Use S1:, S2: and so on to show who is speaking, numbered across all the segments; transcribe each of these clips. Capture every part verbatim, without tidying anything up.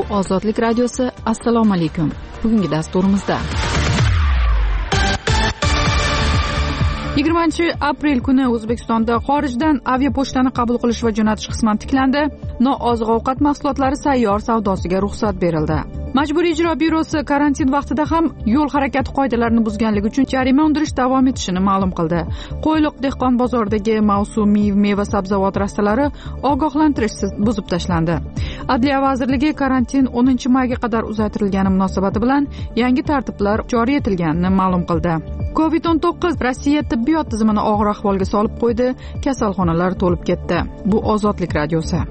S1: Ozodlik radiosi. Assalomu alaykum. Bugungi dasturimizda yigirmanchi aprel kuni O'zbekistonda xorijdan aviapochtani qabul qilish va jo'natish qisman tiklandi. Nooziq-ovqat mahsulotlari sayyor savdosiga ruxsat berildi. Majburiy ijro byurosi karantin vaqtida ham yo'l harakati qoidalarini buzganligi uchun jarima undirish davom etishini ma'lum qildi. Qo'yliq dehqon bozoridagi mavsumiy meva-sabzavot rastalari ogohlantirishsiz buzib tashlandi. Adliya vazirligi karantin o'ninchi mayga qadar uzaytirilgani munosabati bilan yangi tartiblar joriy etilganini ma'lum qildi. covid o'n to'qqiz Rossiya tibbiyot tizimini og'ir ahvolga solib qo'ydi. Kasalxonalar to'lib ketdi. Bu Ozodlik radiosi.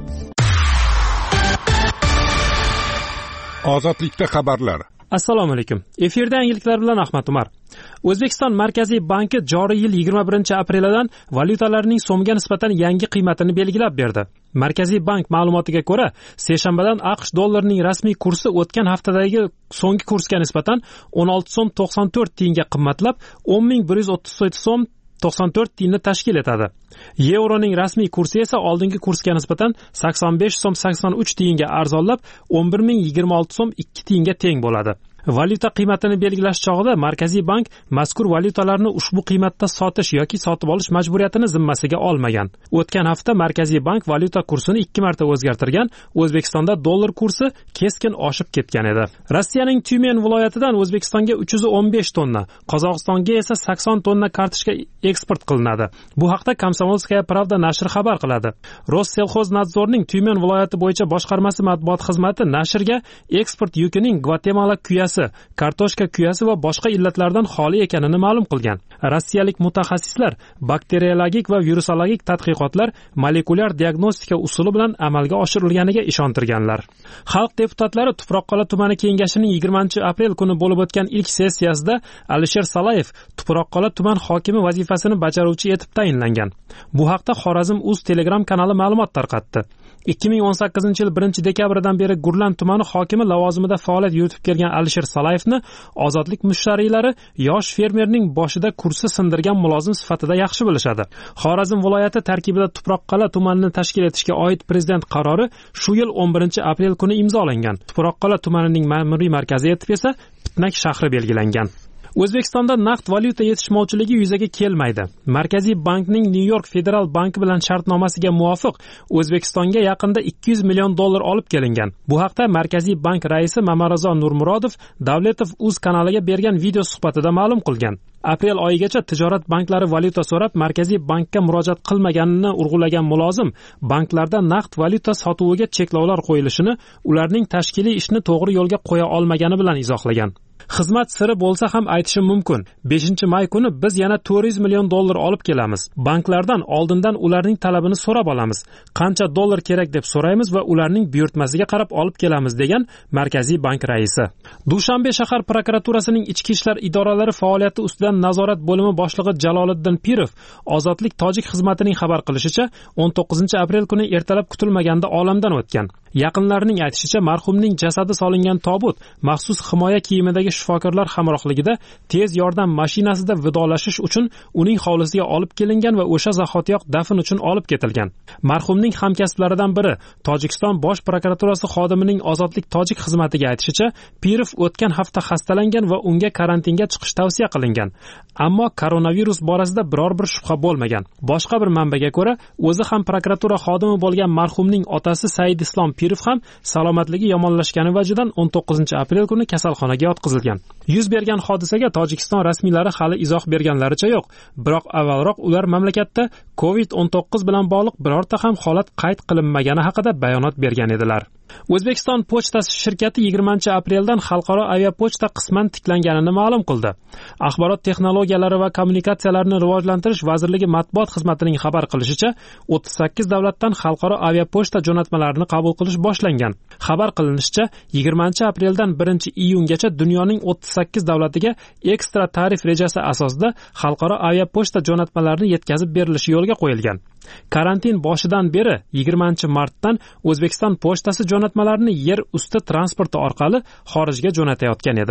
S2: Ozodlikda xabarlar.
S3: Assalomu alaykum. Efirda yangiliklar bilan Ahmad Umar. O'zbekiston Markaziy banki joriy yil yigirma birinchi apreldan valyutalarning so'mga nisbatan yangi qiymatini belgilab berdi. Markaziy bank ma'lumotiga ko'ra, seshanbadan AQSh dollarining rasmiy kursi o'tgan haftadagi so'nggi kursga nisbatan o'n olti so'm to'qson to'rt tiyinga qimmatlab, o'n ming bir yuz o'ttiz to'rt so'm to'qson to'rt tiyinni tashkil etadi. Yevroning rasmiy kursi esa oldingi kursga nisbatan sakson besh so'm sakson uch tiyinga arzonlab, o'n bir ming yigirma olti so'm ikki tiyinga teng bo'ladi. Valyuta qiymatini belgilash chog'ida Markaziy bank mazkur valyutalarni ushbu qiymatda sotish yoki sotib olish majburiyatini zimmasiga olmagan. O'tgan hafta Markaziy bank valyuta kursini ikki marta o'zgartirgan. O'zbekistonda dollar kursi keskin oshib ketgan edi. Rossiyaning Tyumen viloyatidan O'zbekistonga uch yuz o'n besh tonna, Qozog'istonga esa sakson tonna kartoshka eksport qilinadi. Bu haqda Komsomolskaya Pravda nashri xabar qiladi. Rossellxoznadzorning Tyumen viloyati bo'yicha boshqarmasi matbuot xizmati nashrga eksport yukining Gvatemala kuyasi, kartoshka kuyasi va boshqa illatlardan xoli ekanini ma'lum qilgan. Rossiyalik mutaxassislar bakteriologik va virusologik tadqiqotlar molekulyar diagnostika usuli bilan amalga oshirilganiga ishontirganlar. Xalq deputatlari Tuproqqal'a tumani kengashining yigirmanchi aprel kuni bo'lib o'tgan ilk sessiyasida Alisher Salayev Tuproqqal'a tuman hokimi vazifasini bajaruvchi etib tayinlangan. Bu haqda Xorazm.uz Telegram kanali ma'lumot tarqatdi. ikki ming o'n sakkizinchi yil birinchi dekabrdan beri Gurlan tumani hokimi lavozimida faoliyat yuritib kelgan Alisher Salayevni ozodlik mushtariylari yosh fermerning boshida kursi sindirgan mulozim sifatida yaxshi bilishadi. Xorazm viloyati tarkibida Tuproqqal'a tumanini tashkil etishga oid prezident qarori shu yil o'n birinchi aprel kuni imzolangan. Tuproqqal'a tumanining ma'muriy markazi etib esa Pitnak shahri belgilangan. O'zbekistonda naqd valyuta yetishmovchiligi yuzaga kelmaydi. Markaziy bankning New York Federal banki bilan shartnomasiga muvofiq O'zbekistonga yaqinda ikki yuz million dollar olib kelingan. Bu haqda Markaziy bank raisi Mamarazo Nurmurodov Davletov.uz kanaliga bergan video suhbatida ma'lum qilgan. Aprel oyigacha tijorat banklari valyuta so'rab Markaziy bankka murojaat qilmaganini urg'ulagan mulozim, banklarda naqd valyuta sotuviga cheklovlar qo'yilishini, ularning tashkiliy ishni to'g'ri yo'lga qo'ya olmagani bilan izohlagan. Xizmat siri bo'lsa ham aytishim mumkin. beshinchi may kuni biz yana to'rt yuz million dollar olib kelamiz. Banklardan oldindan ularning talabini so'rab olamiz. Qancha dollar kerak deb so'raymiz va ularning buyurtmasiga qarab olib kelamiz, degan Markaziy bank raisi. Dushanbe shahar prokuraturasining ichki ishlar idoralari faoliyati ustidan nazorat bo'limi boshlig'i Jaloliddin Pirov Ozodlik tojik xizmatining xabar qilishicha, o'n to'qqizinchi aprel kuni ertalab kutilmaganda olamdan o'tgan. Yaqinlarining aytishicha, marhumning jasadi solingan tobut maxsus himoya kiyimidagi shifokorlar hamrohligida tez yordam mashinasida vidolashish uchun uning hovlisiga olib kelingan va o'sha zahotiyoq dafn uchun olib ketilgan. Marhumning hamkasblaridan biri Tojikiston bosh prokuraturasi xodimining Ozodlik tojik xizmatiga aytishicha, Pirov o'tgan hafta xastalangan va unga karantinga chiqish tavsiya qilingan. Ammo koronavirus borasida biror bir shubha bo'lmagan. Boshqa bir manbaga ko'ra, o'zi ham prokuratura xodimi bo'lgan marhumning otasi Said Islom Pirov ham salomatligi yomonlashgani vajidan o'n to'qqizinchi aprel kuni kasalxonaga yotqizilgan. Yuz bergan hodisaga Tojikiston rasmiylari hali izoh berganlaricha yo'q, biroq avvalroq ular mamlakatda covid o'n to'qqiz bilan bog'liq birorta ham holat qayd qilinmagani haqida bayonot bergan edilar. O'zbekiston pochtasi shirkati yigirmanchi apreldan xalqaro aviapochta qisman tiklanganini ma'lum qildi. Axborot texnologiyalari va kommunikatsiyalarni rivojlantirish vazirligi matbuot xizmatining xabar qilishicha, o'ttiz sakkiz davlatdan xalqaro aviapochta jo'natmalarini qabul qilish boshlangan. Xabar qilinishicha, yigirmanchi apreldan birinchi iyungacha dunyoning o'ttiz sakkiz davlatiga ekstra tarif rejasi asosida xalqaro aviapochta jo'natmalarini yetkazib berilishi yo'lga qo'yilgan. Karantin boshidan beri yigirmanchi martdan O'zbekiston pochtasi jo'natmalarini yer usti transporti orqali xorijga jo'natayotgan edi.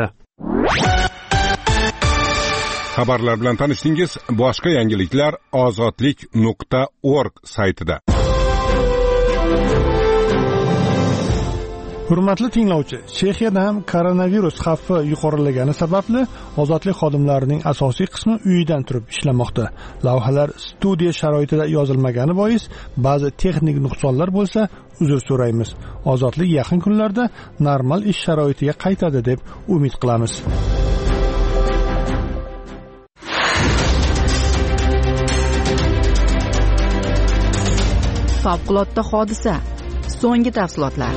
S2: Xabarlar bilan tanishdingiz. Boshqa yangiliklar ozodlik nuqta org saytida.
S4: Hurmatli tinglovchi, Chexiyada ham koronavirus xavfi yuqorilagani sababli ozodlik xodimlarining asosiy qismi uyidan turib ishlamoqda. Lavhalar studiya sharoitida yozilmagani bois ba'zi texnik nuqsonlar bo'lsa, uzr so'raymiz. Ozodlik yaqin kunlarda normal ish sharoitiga qaytadi deb umid qilamiz.
S1: Favqulodda hodisa. So'nggi tafsilotlar.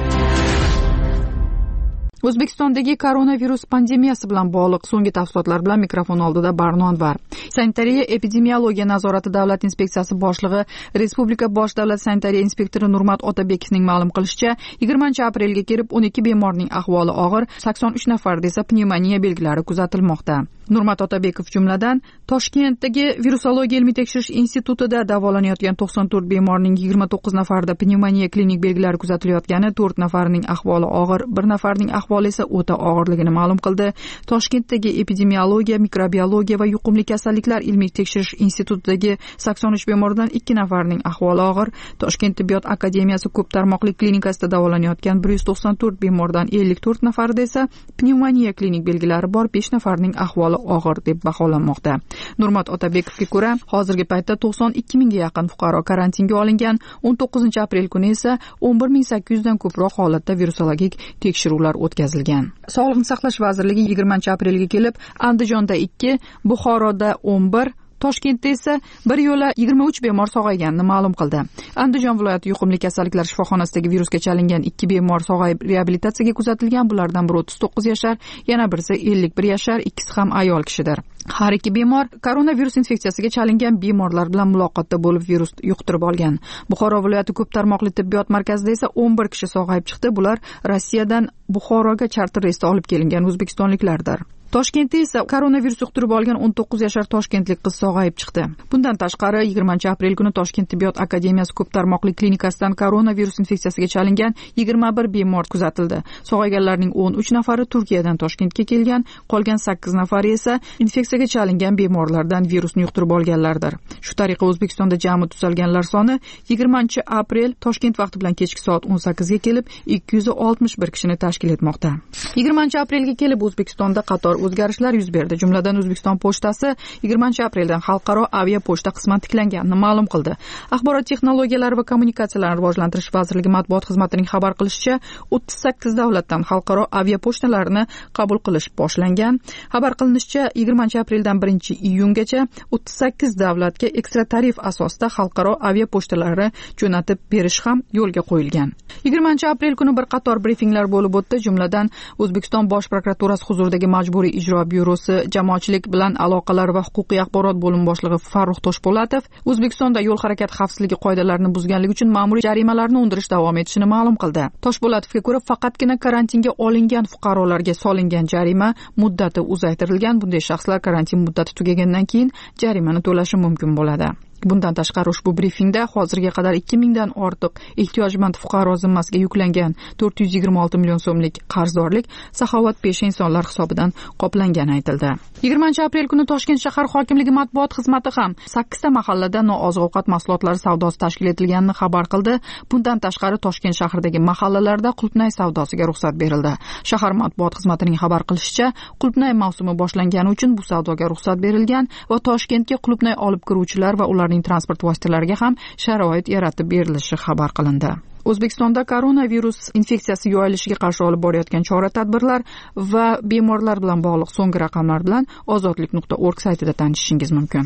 S1: O'zbekistondagi koronavirus pandemiyasi bilan bog'liq so'nggi tafsilotlar bilan mikrofon oldida Barno Anvar. Sanitariya epidemiologiya nazorati davlat inspeksiyasi boshlig'i Respublika bosh davlat sanitariya inspektori Nurmat Otabekovning ma'lum qilishicha, yigirmanchi aprelga kelib o'n ikki bemorning ahvoli og'ir, sakson uch nafarda esa pnevmoniya belgilari kuzatilmoqda. Nurmat Otabekov jumladan Toshkentdagi virusologiya ilmiy tekshirish institutida davolanayotgan to'qson to'rt bemorning yigirma to'qqiz nafarida pnevmoniya klinik belgilari kuzatilayotgani, to'rt nafarining ahvoli og'ir, bir nafarining ahvoli esa o'ta og'irligini ma'lum qildi. Toshkentdagi epidemiologiya, mikrobiologiya va yuqumli kasalliklar ilmiy tekshirish institutidagi sakson uch bemordan ikki nafarining ahvoli og'ir. Toshkent tibbiyot akademiyasi ko'p tarmoqli klinikasida davolanayotgan bir yuz to'qson to'rt bemordan ellik to'rt nafarida esa pnevmoniya klinik belgilari bor, besh nafarining ahvoli og'ir deb baholanmoqda. Nurmat Otabekovga ko'ra, hozirgi paytda to'qson ikki mingga yaqin fuqaro karantinga olingan, o'n to'qqizinchi aprel kuni esa o'n bir ming sakkiz yuzdan ko'proq holatda virusologik tekshiruvlar o'tkazilgan. Sog'liqni saqlash vazirligi yigirmanchi aprelga kelib Andijonda ikki, Buxoroda o'n bir, Toshkentda esa bir yo'la yigirma uch bemor sog'ayganini ma'lum qildi. Andijon viloyati yuqumli kasalliklar shifoxonasidagi virusga chalingan ikki bemor sog'ayib reabilitatsiyaga kuzatilgan. Bulardan biri o'ttiz to'qqiz yashar, yana birisi ellik bir yashar, ikkisi ham ayol kishidir. Har ikki bemor koronavirus infeksiyasiga chalingan bemorlar bilan muloqotda bo'lib virus yuqtirib olgan. Buxoro viloyati ko'p tarmoqli tibbiyot markazida esa o'n bir kishi sog'ayib chiqdi. Bular Rossiyadan Buxoroga charter reysda olib kelingan o'zbekistonliklardir. Toshkentda esa koronavirus yuqtirib olgan o'n to'qqiz yashar toshkentlik qiz sog'ayib chiqdi. Bundan tashqari yigirmanchi aprel kuni Toshkent tibbiyot akademiyasi ko'p tarmoqli klinikasidan koronavirus infeksiyasiga chalingan yigirma bir bemor kuzatildi. Sog'ayganlarning o'n uch nafari Turkiyadan Toshkentga kelgan, qolgan sakkiz nafari esa infeksiyaga chalingan bemorlardan virusni yuqtirib olganlardir. Shu tariqa O'zbekistonda jami tuzalganlar soni yigirmanchi aprel Toshkent vaqti bilan kechki soat o'n sakkizga kelib ikki yuz oltmish bir kishini tashkil etmoqda. yigirmanchi aprelga kelib O'zbekistonda qator o'zgarishlar yuz berdi. Jumladan O'zbekiston pochtasi yigirmanchi apreldan xalqaro avia pochta qisman tiklanganini ma'lum qildi. Axborot texnologiyalari va kommunikatsiyalarini rivojlantirish vazirligi matbuot xizmatining xabar qilishicha, o'ttiz sakkiz davlatdan xalqaro avia pochtalarini qabul qilish boshlangan. Xabar qilinishicha, yigirmanchi apreldan birinchi iyungacha o'ttiz sakkiz davlatga ekstra tarif asosida xalqaro avia pochtalari jo'natib berish ham yo'lga qo'yilgan. yigirmanchi aprel kuni bir qator brifinglar bo'lib o'tdi. Jumladan O'zbekiston bosh prokuraturasi huzuridagi majburiy ijro byurosi jamoatchilik bilan aloqalar va huquqiy axborot bo'limi boshlig'i Farruh Toshpo'latov O'zbekistonda yo'l harakati xavfsizligi qoidalarini buzganligi uchun ma'muriy jarimalarni undirish davom etishini ma'lum qildi. Toshpo'latovga ko'ra, faqatgina karantinga olingan fuqarolarga solingan jarima muddati uzaytirilgan. Bunday shaxslar karantin muddati tugagandan keyin jarimani to'lashi mumkin bo'ladi. Bundan tashqari ushbu brifingda hozirga qadar ikki mingdan ortiq ehtiyojmand fuqaro zimmasiga yuklangan to'rt yuz yigirma olti million so'mlik qarzdorlik saxovatpesha insonlar hisobidan qoplangani aytildi. yigirmanchi aprel kuni Toshkent shahar hokimligi matbuot xizmati ham sakkizta mahallada nooziq-ovqat mahsulotlari savdosi tashkil etilganini xabar qildi. Bundan tashqari Toshkent shahridagi mahallalarda qulupnay savdosiga ruxsat berildi. Shahar matbuot xizmatining xabar qilishicha, qulupnay mavsumi boshlangani uchun bu savdoga ruxsat berilgan va Toshkentga qulupnay olib kiruvchilar va ular transport vositalariga ham sharoit yaratib berilishi xabar qilindi. O'zbekistonda koronavirus infeksiyasi yoyilishiga qarshi olib borayotgan chora-tadbirlar va bemorlar bilan bog'liq so'nggi raqamlar bilan ozodlik nuqta org saytida tanishishingiz mumkin.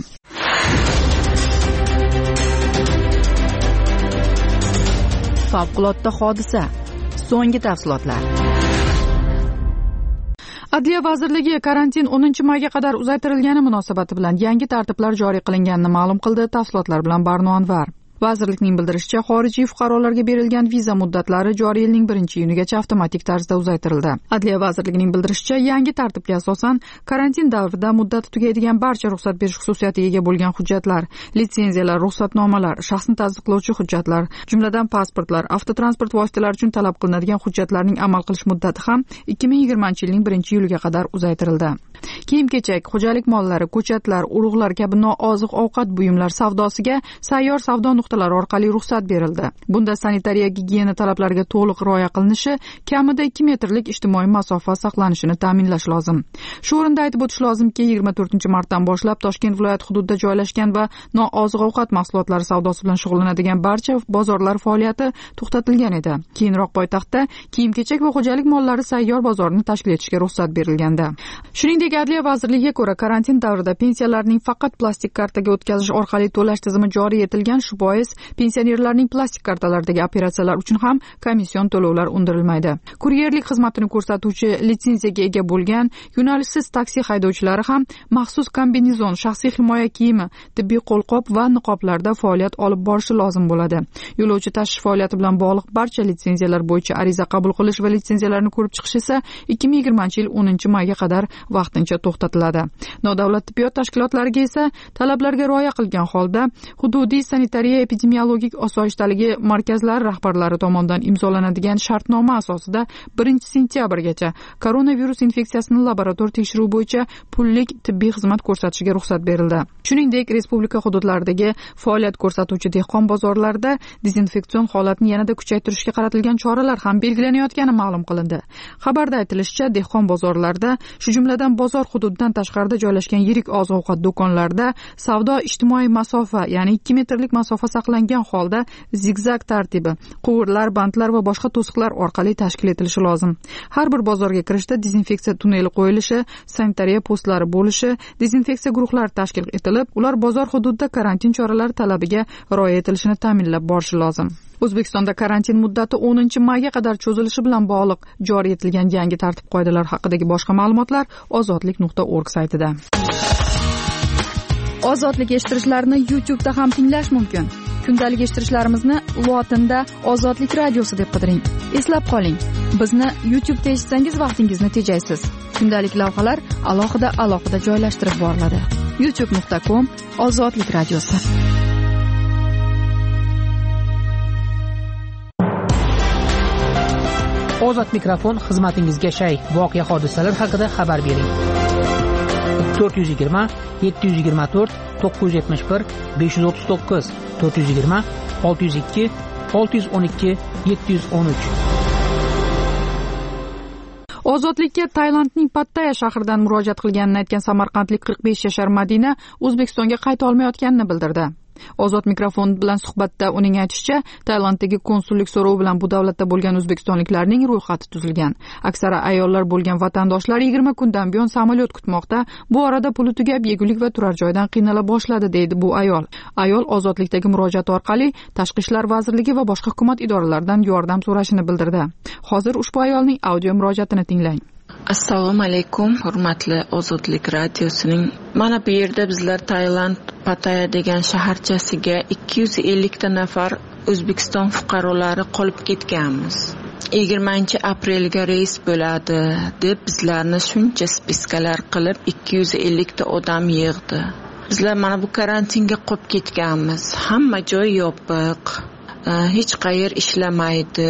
S1: Favqulodda hodisa. So'nggi tafsilotlar. Adliya vazirligi karantin o'ninchi mayga qadar uzaytirilgani munosabati bilan yangi tartiblar joriy qilinganini ma'lum qildi. Tafsilotlar bilan Barno Anvar. Vazirlikning bildirishicha, xorijiy fuqarolarga berilgan viza muddatlari joriy yilning birinchi iyunigacha avtomatik tarzda uzaytirildi. Adliya vazirligining bildirishicha, yangi tartibga asosan karantin davrida muddati tugaydigan barcha ruxsat berish xususiyatiga ega bo'lgan hujjatlar, litsenziyalar, ruxsatnomalar, shaxsni tasdiqlovchi hujjatlar, jumladan pasportlar, avtotransport vositalari uchun talab qilinadigan hujjatlarning amal qilish muddati ham ikki ming yigirmanchi yilning birinchi iyuliga qadar uzaytirildi. kiyim kechak, xo'jalik mollari, ko'chatlar, urug'lar kabi nooziq ovqat buyumlar savdosiga sayyor savdo nuqtalari orqali ruxsat berildi. Bunda sanitariya gigiyena talablariga to'liq rioya qilinishi, kamida ikki metrlik ijtimoiy masofa saqlanishini ta'minlash lozim. Shu o'rinda aytib o'tish lozimki, yigirma to'rtinchi martdan boshlab Toshkent viloyati hududida joylashgan va nooziq ovqat mahsulotlari savdosi bilan shug'ullanadigan barcha bozorlar faoliyati to'xtatilgan edi. Keyinroq poytaxtda kiyim-kechak va xo'jalik mollari sayyor bozorini tashkil etishga ruxsat berilgandi. Shuningdek, Adliya vazirligiga ko'ra, karantin davrida pensiyalarning faqat plastik kartaga o'tkazish orqali to'lash tizimi joriy etilgan. Shu bois pensionerlarning plastik kartalardagi operatsiyalar uchun ham komission to'lovlar undirilmaydi. Kuryerlik xizmatini ko'rsatuvchi litsenziyaga ega bo'lgan yo'nalishsiz taksi haydovchilari ham maxsus kombinezon, shaxsiy himoya kiyimi, tibbiy qo'lqop va niqoblarda faoliyat olib borishi lozim bo'ladi. Yo'lovchi tashish faoliyati bilan bog'liq barcha litsenziyalar bo'yicha ariza qabul qilish va litsenziyalarni ko'rib chiqish esa ikki ming yigirmanchi yil o'ninchi mayga qadar vaqtincha to'xtatiladi. Nodavlat tibbiyot tashkilotlariga esa talablarga rioya qilgan holda hududiy sanitariya epidemiologik osoyishtaligi markazlari rahbarlari tomonidan imzolanadigan shartnoma asosida birinchi sentyabrgacha koronavirus infeksiyasini laborator tekshiruv bo'yicha pullik tibbiy xizmat ko'rsatishiga ruxsat berildi. Shuningdek, respublika hududlaridagi faoliyat ko'rsatuvchi dehqon bozorlarida dezinfeksion holatni yanada kuchaytirishga qaratilgan choralar ham belgilanayotgani ma'lum qilindi. Xabarda aytilishicha, dehqon bozorlarda, shu jumladan bozor hududidan tashqarida joylashgan yirik oziq-ovqat do'konlarida savdo ijtimoiy masofa, ya'ni ikki metrlik masofa saqlangan holda zigzag tartibi, quvurlar, bantlar va boshqa to'siqlar orqali tashkil etilishi lozim. Har bir bozorga kirishda dezinfeksiya tunneli qo'yilishi, sanitariya postlari bo'lishi, dezinfeksiya guruhlari tashkil etilib, ular bozor hududida karantin choralari talabiga rioya etilishini ta'minlab borishi lozim. O'zbekistonda karantin muddati o'ninchi mayga qadar cho'zilishi bilan bog'liq joriy etilgan yangi tartib-qoidalar haqidagi boshqa ma'lumotlar ozodlik nuqta org saytida. Ozodlik eshittirishlarni YouTube'da ham tinglash mumkin. Kundalik eshittirishlarimizni lotinda Ozodlik radiosi deb qidiring. Eslab qoling, bizni YouTube'da eshitsangiz vaqtingizni tejaysiz. Kundalik lavhalar alohida alohida joylashtirib boriladi. youtube nuqta com Ozodlik radiosi.
S5: Ozod mikrofon xizmatingizga shay. Voqea hodisalar haqida xabar bering. to'rt yuz yigirma yetti yuz yigirma to'rt to'qqiz yuz yetmish bir besh yuz o'ttiz to'qqiz to'rt yuz yigirma olti yuz ikki olti yuz o'n ikki yetti yuz o'n uch.
S1: Ozodlikka Tailandning Pattaya shahridan murojaat qilganini aytgan samarqandlik qirq besh yashar Madina O'zbekistonga qayta olmayotganini bildirdi. Ozod mikrofon bilan suhbatda uning aytishicha, Tailanddagi konsullik so'rovi bilan bu davlatda bo'lgan o'zbekistonliklarning ro'yxati tuzilgan. Aksari ayollar bo'lgan vatandoshlar yigirma kundan buyon samolyot kutmoqda. Bu orada puli tugab, yegulik va turar joydan qiynala boshladi, deydi bu ayol. Ayol ozodlikdagi murojaat orqali Tashqi ishlar vazirligi va boshqa hukumat idoralaridan yordam so'rashini bildirdi. Hozir ushbu ayolning audio murojaatini tinglang.
S6: Assalomu alaykum, hurmatli Ozodlik radiosining. Mana bu yerda bizlar Tailand Pattaya degan shaharchasiga ikki yuz ellik ta nafar O'zbekiston fuqarolari qolib ketganmiz. yigirmanchi aprelga reys bo'ladi deb bizlarni shuncha spiskalar qilib ikki yuz ellik ta odam yig'di. Bizlar mana bu karantinga qolib ketganmiz. Hamma joy yopiq. Hech qayer ishlamaydi.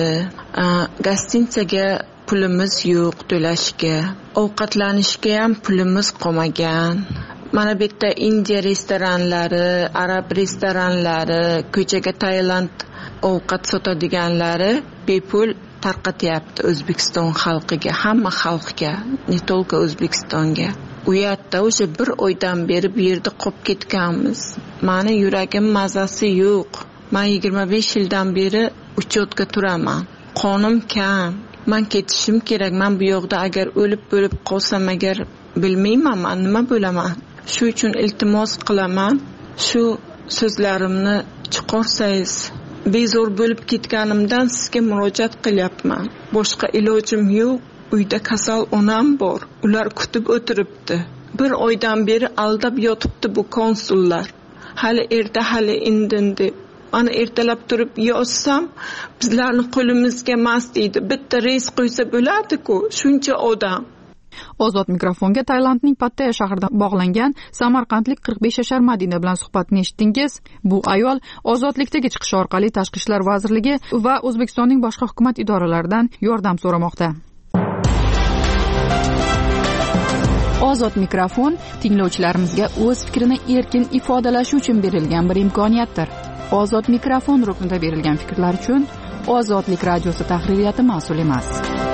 S6: Gostinitsaga pulimiz yo'q to'lashga. Ovqatlanishga ham pulimiz qolmagan. Mana bu yerda Indiya restoranlari, arab restoranlari, ko'chaga Tailand ovqat sotadiganlari bepul tarqatyapti O'zbekiston xalqiga, hamma xalqga, ne только O'zbekistonga. U yerda o'sha bir oydan beri bu yerda qolib ketganmiz. Meni yuragim mazasi yo'q. Men yigirma besh yildan beri uchotga turaman. Qonim kam. Men ketishim kerak. Men bu yoqda agar o'lib bo'lib qolsam agar bilmayman, men nima bo'laman. Shu uchun iltimos qilaman. Shu so'zlarimni chiqarsangiz, bezor bo'lib ketganimdan sizga murojaat qilyapman. Boshqa ilojim yo'q. Uyda kasal onam bor. Ular kutib o'tiribdi. Bir oydan beri aldab yotibdi bu konsullar. Hali erta, hali indin deb. Mana ertalab turib yozsam, bizlarni qo'limizga emas deydi. Bitta reys qo'ysa bo'ladi-ku, shuncha odam.
S1: Ozod mikrofonga Tailandning Pattaya shahridan bog'langan samarqandlik qirq besh yashar Madina bilan suhbatni eshitdingiz. Bu ayol ozodlikdagi chiqish orqali Tashqi ishlar vazirligi va O'zbekistonning boshqa hukumat idoralaridan yordam so'ramoqda. Ozod mikrofon tinglovchilarimizga o'z fikrini erkin ifodalashi uchun berilgan bir imkoniyatdir. Ozod mikrofon ruknida berilgan fikrlar uchun Ozodlik radiosi tahririyati mas'ul emas.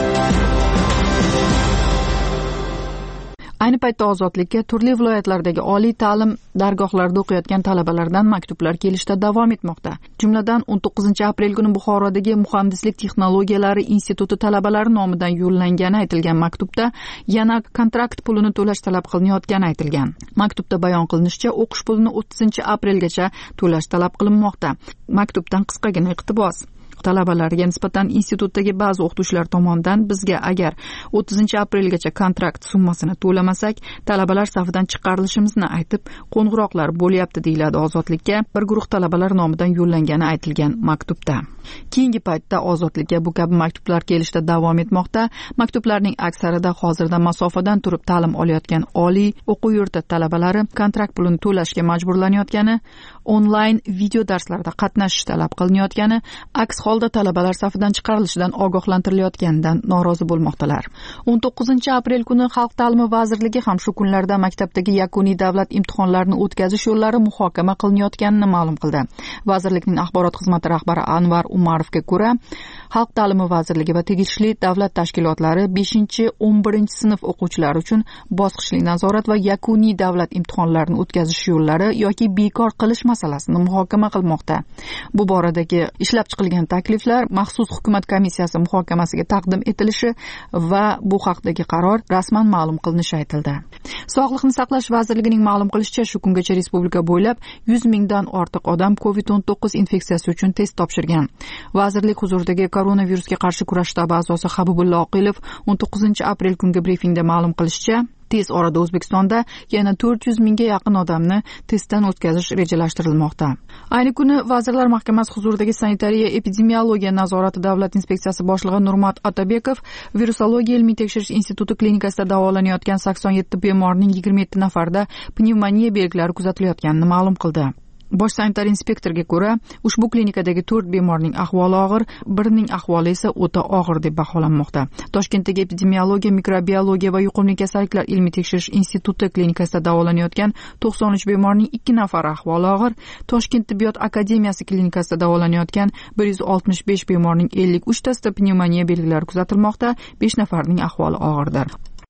S1: Ayni paytda Ozodlikka turli viloyatlardagi oliy ta'lim dargohlarida o'qiyotgan talabalardan maktublar kelishda davom etmoqda. Jumladan o'n to'qqizinchi aprel kuni Buxorodagi Muhandislik texnologiyalari instituti talabalari nomidan yo'llangani aytilgan maktubda yana kontrakt pulini to'lash talab qilinayotgani aytilgan. Maktubda bayon qilinishicha, o'qish pulini o'ttizinchi aprelgacha to'lash talab qilinmoqda. Maktubdan qisqagina iqtibos: talabalarga nisbatan institutdagi ba'zi o'qituvchilar tomonidan bizga agar o'ttizinchi aprelgacha kontrakt summasini to'lamasak, talabalar safidan chiqarilishimizni aytib, qo'ng'iroqlar bo'lyapti, deyiladi Ozodlikka bir guruh talabalar nomidan yo'llangani aytilgan maktubda. Keyingi paytda Ozodlikka bu kabi maktublar kelishda davom etmoqda. Maktublarning aksarida hozirda masofadan turib ta'lim olayotgan oliy o'quv yurti talabalari kontrakt pulini to'lashga majburlanayotgani, onlayn video darslarda qatnashish talab qilinayotgani, aks holda talabalar safidan chiqarilishidan ogohlantirilayotganidan norozi bo'lmoqdalar. o'n to'qqizinchi aprel kuni Xalq ta'limi vazirligi ham shu kunlarda maktabdagi yakuniy davlat imtihonlarini o'tkazish yo'llari muhokama qilinayotganini ma'lum qildi. Vazirlikning axborot xizmati rahbari Anvar Umarovga ko'ra, Xalq ta'limi vazirligi va tegishli davlat tashkilotlari beshinchi o'n birinchi sinf o'quvchilari uchun bosqichli nazorat va yakuniy davlat imtihonlarini o'tkazish yo'llari yoki bekor qilish masalasini muhokama qilmoqda. Bu boradagi ishlab chiqilgan takliflar maxsus hukumat komissiyasi muhokamasiga taqdim etilishi va bu haqdagi qaror rasman ma'lum qilinishi aytildi. Sog'liqni saqlash vazirligining ma'lum qilishicha, shu kungacha respublika bo'ylab yuz mingdan ortiq odam kovid o'n to'qqiz infeksiyasi uchun test topshirgan. Vazirlik huzuridagi koronavirusga qarshi kurash shtabi a'zosi Habibulla Oqilov o'n to'qqizinchi aprel kungi brifingda ma'lum qilishicha, tez orada O'zbekistonda yana to'rt yuz mingga yaqin odamni testdan o'tkazish rejalashtirilmoqda. Ayni kuni Vazirlar Mahkamasi huzuridagi sanitariya epidemiologiya nazorati davlat inspeksiyasi boshlig'i Nurmat Otabekov virusologiya ilmiy tekshirish instituti klinikasida davolanayotgan sakson yetti bemorning yigirma yetti nafarida pnevmoniya belgilari kuzatilayotganini ma'lum qildi. Bosh sanitar inspektorga ko'ra, ushbu klinikadagi to'rt bemorning ahvoli og'ir, birining ahvoli esa o'ta og'ir deb baholanmoqda. Toshkentdagi epidemiologiya, mikrobiologiya va yuqumli kasalliklar ilmiy tekshirish instituti klinikasida davolanayotgan to'qson uch bemorning ikki nafari ahvoli og'ir, Toshkent tibbiyot akademiyasi klinikasida davolanayotgan bir yuz oltmish besh bemorning ellik uch tasida pnevmoniya belgilari kuzatilmoqda, besh nafarning ahvoli og'irdir.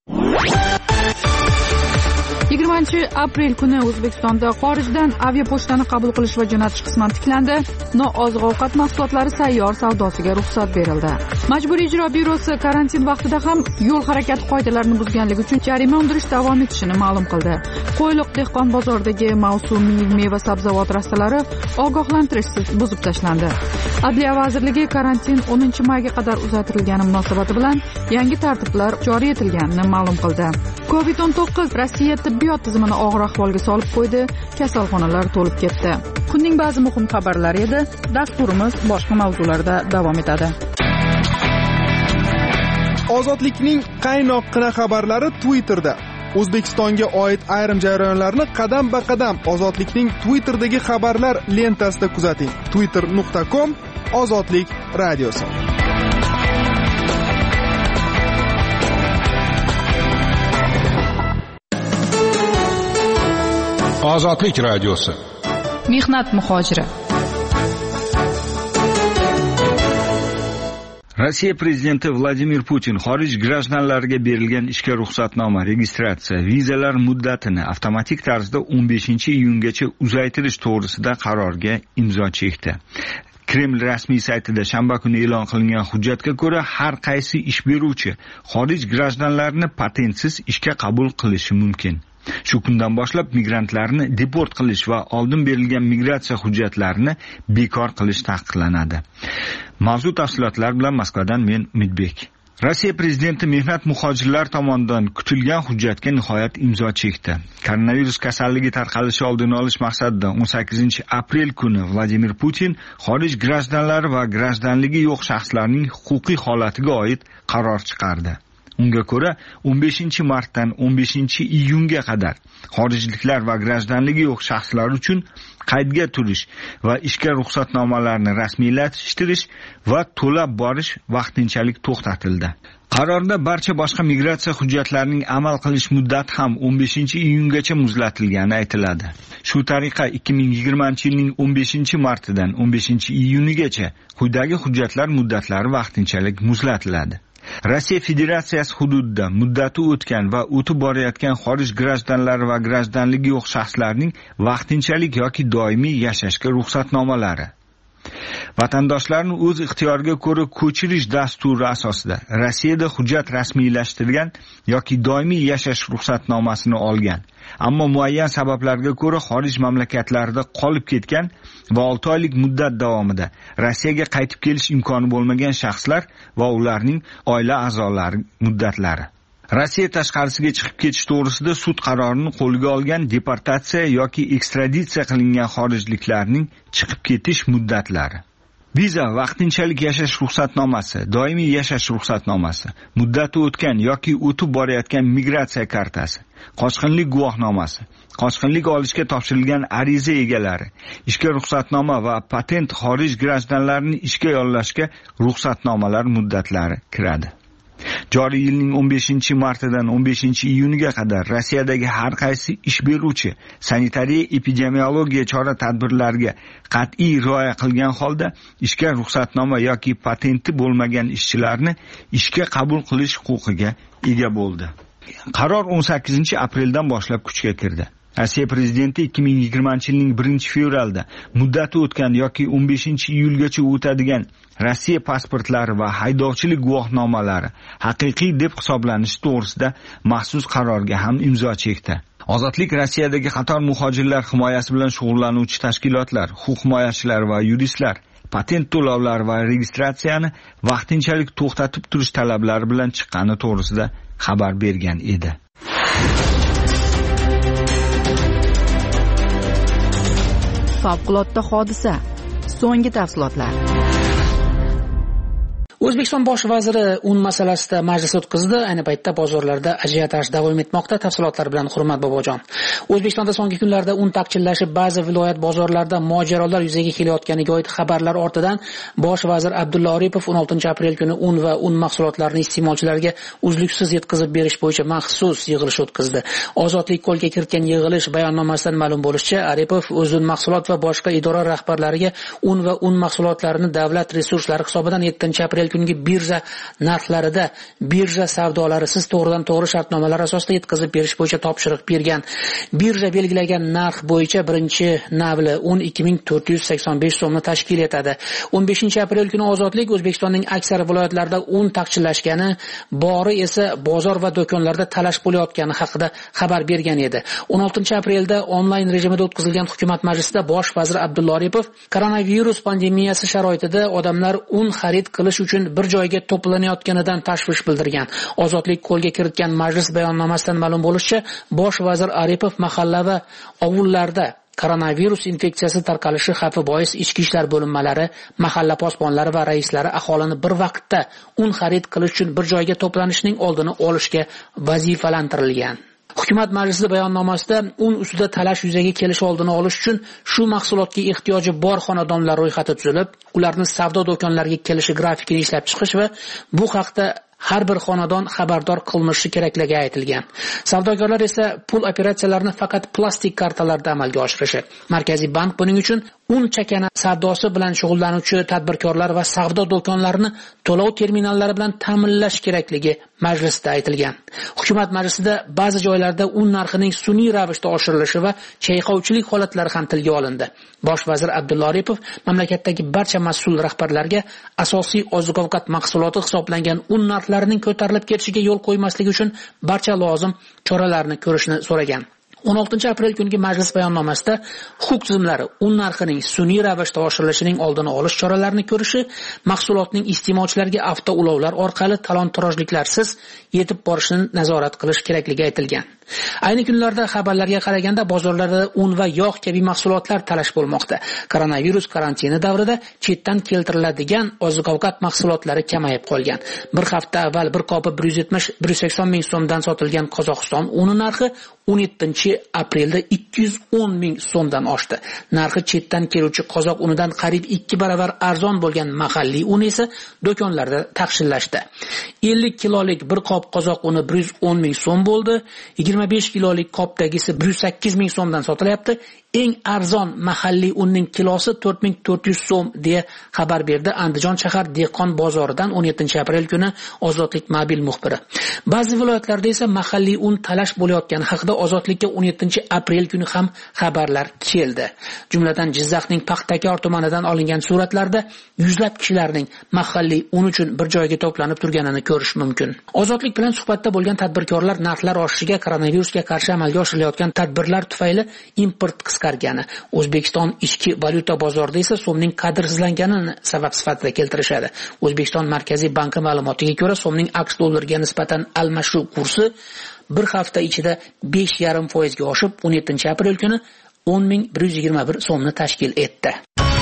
S1: yigirmanchi aprel kuni O'zbekistonda xorijdan aviapochtani qabul qilish va jo'natish qisman tiklandi. Nooziq-ovqat mahsulotlari sayyor savdosiga ruxsat berildi. Majburiy ijro byurosi karantin vaqtida ham yo'l harakati qoidalarini buzganligi uchun jarima undirish davom etishini ma'lum qildi. Qo'yliq dehqon bozoridagi mavsumiy meva sabzavot rastalari ogohlantirishsiz buzib tashlandi. Adliya vazirligi karantin o'ninchi mayga qadar uzatilgani munosabati bilan yangi tartiblar joriy etilganini ma'lum qildi. kovid o'n to'qqiz Rossiya tibbiyot tizimini og'ir ahvolga solib qo'ydi, kasalxonalar to'lib ketdi. Kunning ba'zi muhim xabarlari edi. Dasturimiz boshqa mavzularda davom etadi.
S7: Ozodlikning qaynoqqina xabarlari Twitterda. O'zbekistonga oid ayrim jarayonlarni qadam-ba-qadam Ozodlikning Twitterdagi xabarlar lentasida kuzating. twitter nuqta com Ozodlik radiosi.
S2: Ozodlik radiosi.
S1: Mehnat muhojiri.
S8: Rossiya prezidenti Vladimir Putin xorij grajdanlariga berilgan ishga ruxsatnoma, registratsiya, vizalar muddatini avtomatik tarzda o'n beshinchi iyungacha uzaytirish to'g'risida qarorga imzo chekdi. Kreml rasmiy saytida shanba kuni e'lon qilingan hujjatga ko'ra, har qaysi ish beruvchi xorij grajdanlarini patentsiz ishga qabul qilishi mumkin. Shu kundan boshlab migrantlarni deport qilish va oldin berilgan migratsiya hujjatlarini bekor qilish taqiqlanadi. Mavzu tafsilotlar bilan Moskvadan men Umidbek. Rossiya prezidenti mehnat muhojirlar tomonidan kutilgan hujjatga nihoyat imzo chekdi. Koronavirus kasalligi tarqalishi oldini olish maqsadida o'n sakkizinchi aprel kuni Vladimir Putin xorij grajdanlari va grajdanligi yo'q shaxslarning huquqiy holatiga oid qaror chiqardi. Unga ko'ra o'n beshinchi martdan o'n beshinchi iyunga qadar xorijliklar va grajdanligi yo'q shaxslar uchun qaydga turish va ishga ruxsatnomalarni rasmiylashtirish va to'lab borish vaqtinchalik to'xtatildi. Qarorda barcha boshqa migratsiya hujjatlarining amal qilish muddati ham o'n beshinchi iyungacha muzlatilgani aytiladi. Shu tariqa ikki ming yigirmanchi yilning o'n beshinchi martidan o'n beshinchi iyunigacha quyidagi hujjatlar muddatlari vaqtinchalik muzlatiladi. Rossiya Federatsiyasi hududida muddati o'tgan va o'tib borayotgan xorij grajdanlari va grajdanligi yo'q shaxslarning vaqtinchalik yoki doimiy yashashga ruxsatnomalari. Vatandoshlarni o'z ixtiyoriga ko'ra ko'chirish dasturi asosida Rossiyada hujjat rasmiylashtirgan yoki doimiy yashash ruxsatnomasini olgan, ammo muayyan sabablarga ko'ra xorij mamlakatlarida qolib ketgan va olti oylik muddat davomida Rossiyaga qaytib kelish imkoni bo'lmagan shaxslar va ularning oila a'zolari muddatlari. Rossiya tashqarisiga chiqib ketish to'g'risida sud qarorini qo'lga olgan deportatsiya yoki ekstraditsiya qilingan xorijliklarning chiqib ketish muddatlari. Viza, vaqtinchalik yashash ruxsatnomasi, doimiy yashash ruxsatnomasi, muddati o'tgan yoki o'tib borayotgan migratsiya kartasi, qochqinlik guvohnomasi, qochqinlik olishga topshirilgan ariza egalari, ishga ruxsatnoma va patent xorij grajdanlarini ishga yollashga ruxsatnomalar muddatlari kiradi. Joriy yilning o'n beshinchi martidan o'n beshinchi iyuniga qadar Rossiyadagi har qaysi ish beruvchi sanitariya epidemiologiya chora-tadbirlariga qat'iy rioya qilgan holda ishga ruxsatnoma yoki patenti bo'lmagan ishchilarni ishga qabul qilish huquqiga ega bo'ldi. Qaror o'n sakkizinchi apreldan boshlab kuchga kirdi. Rossiya prezidenti ikki ming yigirmanchi yilning birinchi fevralda muddati o'tgan yoki o'n beshinchi iyulgacha o'tadigan Rossiya pasportlari va haydovchilik guvohnomalari haqiqiy deb hisoblanishi to'g'risida maxsus qarorga ham imzo chekdi. Ozodlik Rossiyadagi qator muhojirlar himoyasi bilan shug'ullanuvchi tashkilotlar, huquq himoyachilar va yuristlar patent to'lovlari va registratsiyani vaqtinchalik to'xtatib turish talablari bilan chiqqani to'g'risida xabar bergan edi.
S1: Favqulodda hodisa. So'nggi tafsilotlar.
S5: O'zbekiston bosh vaziri un masalasida majlis o'tkazdi. Ayni paytda bozorlarda ajiotaj davom etmoqda. Tafsilotlar bilan Hurmat Bobojon. O'zbekistonda so'nggi kunlarda un taqchillashi ba'zi viloyat bozorlarida mojarolar yuzaga kelayotganiga oid xabarlar ortidan bosh vazir Abdulla Aripov o'n oltinchi aprel kuni un va un mahsulotlarini iste'molchilarga uzluksiz yetkazib berish bo'yicha maxsus yig'ilish o'tkazdi. Ozodlik qo'lga kiritgan yig'ilish bayonnomasidan ma'lum bo'lishicha, Aripov o'z un mahsulot va boshqa idora rahbarlariga un va un mahsulotlarini davlat resurslari hisobidan yettinchi aprel kungi birja narxlarida birja savdolarisiz to'g'ridan to'g'ri shartnomalar asosida yetkazib berish bo'yicha topshiriq bergan. Birja belgilagan narx bo'yicha birinchi navli un ikki ming to'rt yuz sakson besh so'mni tashkil etadi. o'n beshinchi aprel kuni Ozodlik O'zbekistonning aksar viloyatlarida un taqchillashgani, bori esa bozor va do'konlarda talash bo'layotgani haqida xabar bergan edi. o'n oltinchi aprelda onlayn rejimida o'tkazilgan hukumat majlisida bosh vazir Abdulla Aripov koronavirus pandemiyasi sharoitida odamlar un xarid qilish uchun bir joyga to'planayotganidan tashvish bildirgan. Ozodlik qo'lga kiritgan majlis bayonnomasidan ma'lum bo'lishicha, bosh vazir Aripov mahalla va ovullarda koronavirus infeksiyasi tarqalishi xavfi bois ichki ishlar bo'linmalari, mahalla posbonlari va raislari aholini bir vaqtda un xarid qilish uchun bir joyga to'planishning oldini olishga vazifalantirilgan. Hukumat majlisi bayonnomasida un ustida talash yuzaga kelish oldini olish uchun shu mahsulotga ehtiyoji bor xonadonlar ro'yxati tuzilib, ularning savdo do'konlariga kelishi grafikini ishlab chiqish va bu haqda har bir xonadon xabardor qilinishi kerakligi aytilgan. Savdogarlar esa pul operatsiyalarini faqat plastik kartalarda amalga oshirishi. Markaziy bank buning uchun un chakana savdosi bilan shug'ullanuvchi tadbirkorlar va savdo do'konlarini to'lov terminallari bilan ta'minlash kerakligi majlisda aytilgan. Hukumat majlisida ba'zi joylarda un narxining sun'iy ravishda oshirilishi va chayqovchilik holatlari ham tilga olindi. Bosh vazir Abdulla Aripov mamlakatdagi barcha mas'ul rahbarlarga asosiy oziq-ovqat mahsuloti hisoblangan un narxlarining ko'tarilib ketishiga yo'l qo'ymaslik uchun barcha lozim choralarni ko'rishni so'ragan. o'n oltinchi aprel kungi majlis bayonnomasida huquq tizimlari un narxining sun'iy ravishda oshirilishining oldini olish choralarini ko'rishi, mahsulotning iste'molchilarga avtoulovlar orqali talon-torojliklarsiz yetib borishini nazorat qilish kerakligi aytilgan. Ayni kunlarda xabarlarga qaraganda bozorlarda un va yog' kabi mahsulotlar talash bo'lmoqda. Koronavirus karantini davrida chetdan keltiriladigan oziq-ovqat mahsulotlari kamayib qolgan. Bir hafta avval bir kopi bir yuz yetmish bir yuz sakson ming so'mdan sotilgan Qozog'iston uni narxi o'n yettinchi aprelda ikki yuz o'n ming so'mdan oshdi. Narxi chetdan keluvchi qozoq unidan qariyb ikki baravar arzon bo'lgan mahalliy un esa do'konlarda taqshillashdi. ellik kilolik bir qop qozoq uni bir yuz o'n ming so'm bo'ldi. yigirma besh kilolik qopdagisi bir yuz sakkiz ming so'mdan sotilyapti. Eng arzon mahalliy unning kilosi to'rt ming to'rt yuz so'm deya xabar berdi Andijon shahar dehqon bozoridan o'n yettinchi aprel kuni Ozodlik mobil muxbiri. Ba'zi viloyatlarda esa mahalliy un talash bo'layotgani haqida Ozodlikka o'n yettinchi aprel kuni ham xabarlar keldi. Jumladan Jizzaxning Paxtakor tumanidan olingan suratlarda yuzlab kishilarning mahalliy un uchun bir joyga to'planib turganini ko'rish mumkin. Ozodlik bilan suhbatda bo'lgan tadbirkorlar narxlar oshishiga koronavirusga qarshi amalga oshirilayotgan tadbirlar tufayli import qisqargani, O'zbekiston ichki valyuta bozorida esa so'mning qadrsizlanganini sabab sifatida keltirishadi. O'zbekiston Markaziy banki ma'lumotiga ko'ra, so'mning aks dollariga nisbatan almashuv kursi bir hafta ichida besh yarim foiz ga oshib, o'n yettinchi aprel kuni o'n ming bir yuz yigirma bir so'mni tashkil etdi.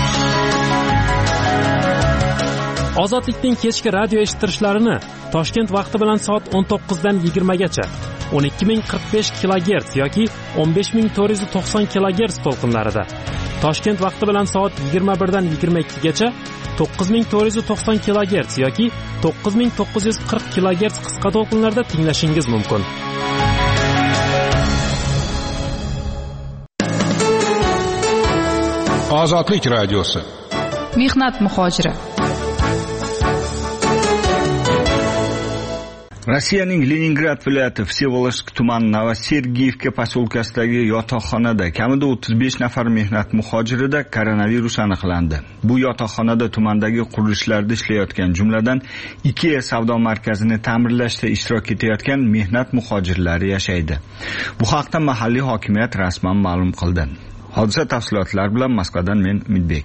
S3: Ozodlikning kechki radio eshittirishlarini Toshkent vaqti bilan soat o'n to'qqiz dan yigirma gacha o'n ikki ming qirq besh kilogerts yoki o'n besh ming to'rt yuz to'qson kilogerts to'lqinlarida, Toshkent vaqti bilan soat yigirma bir dan yigirma ikki gacha to'qqiz ming to'rt yuz to'qson kilogerts yoki to'qqiz ming to'qqiz yuz qirq kilogerts qisqa to'lqinlarda tinglashingiz mumkin.
S2: Ozodlik radiosi.
S1: Mehnat muhojiri.
S8: Rossiyaning Leningrad viloyati Vsevolozhsk tumani Novosergiyevka posyolkasidagi yotoqxonada kamida o'ttiz besh nafar mehnat muhojirida koronavirus aniqlandi. Bu yotoqxonada tumandagi qurilishlarda ishlayotgan, jumladan IKEA savdo markazini ta'mirlashda ishtirok etayotgan mehnat muhojirlari yashaydi. Bu haqda mahalliy hokimiyat rasman ma'lum qildi. Hodisa tafsilotlari bilan Moskvadan men Umidbek.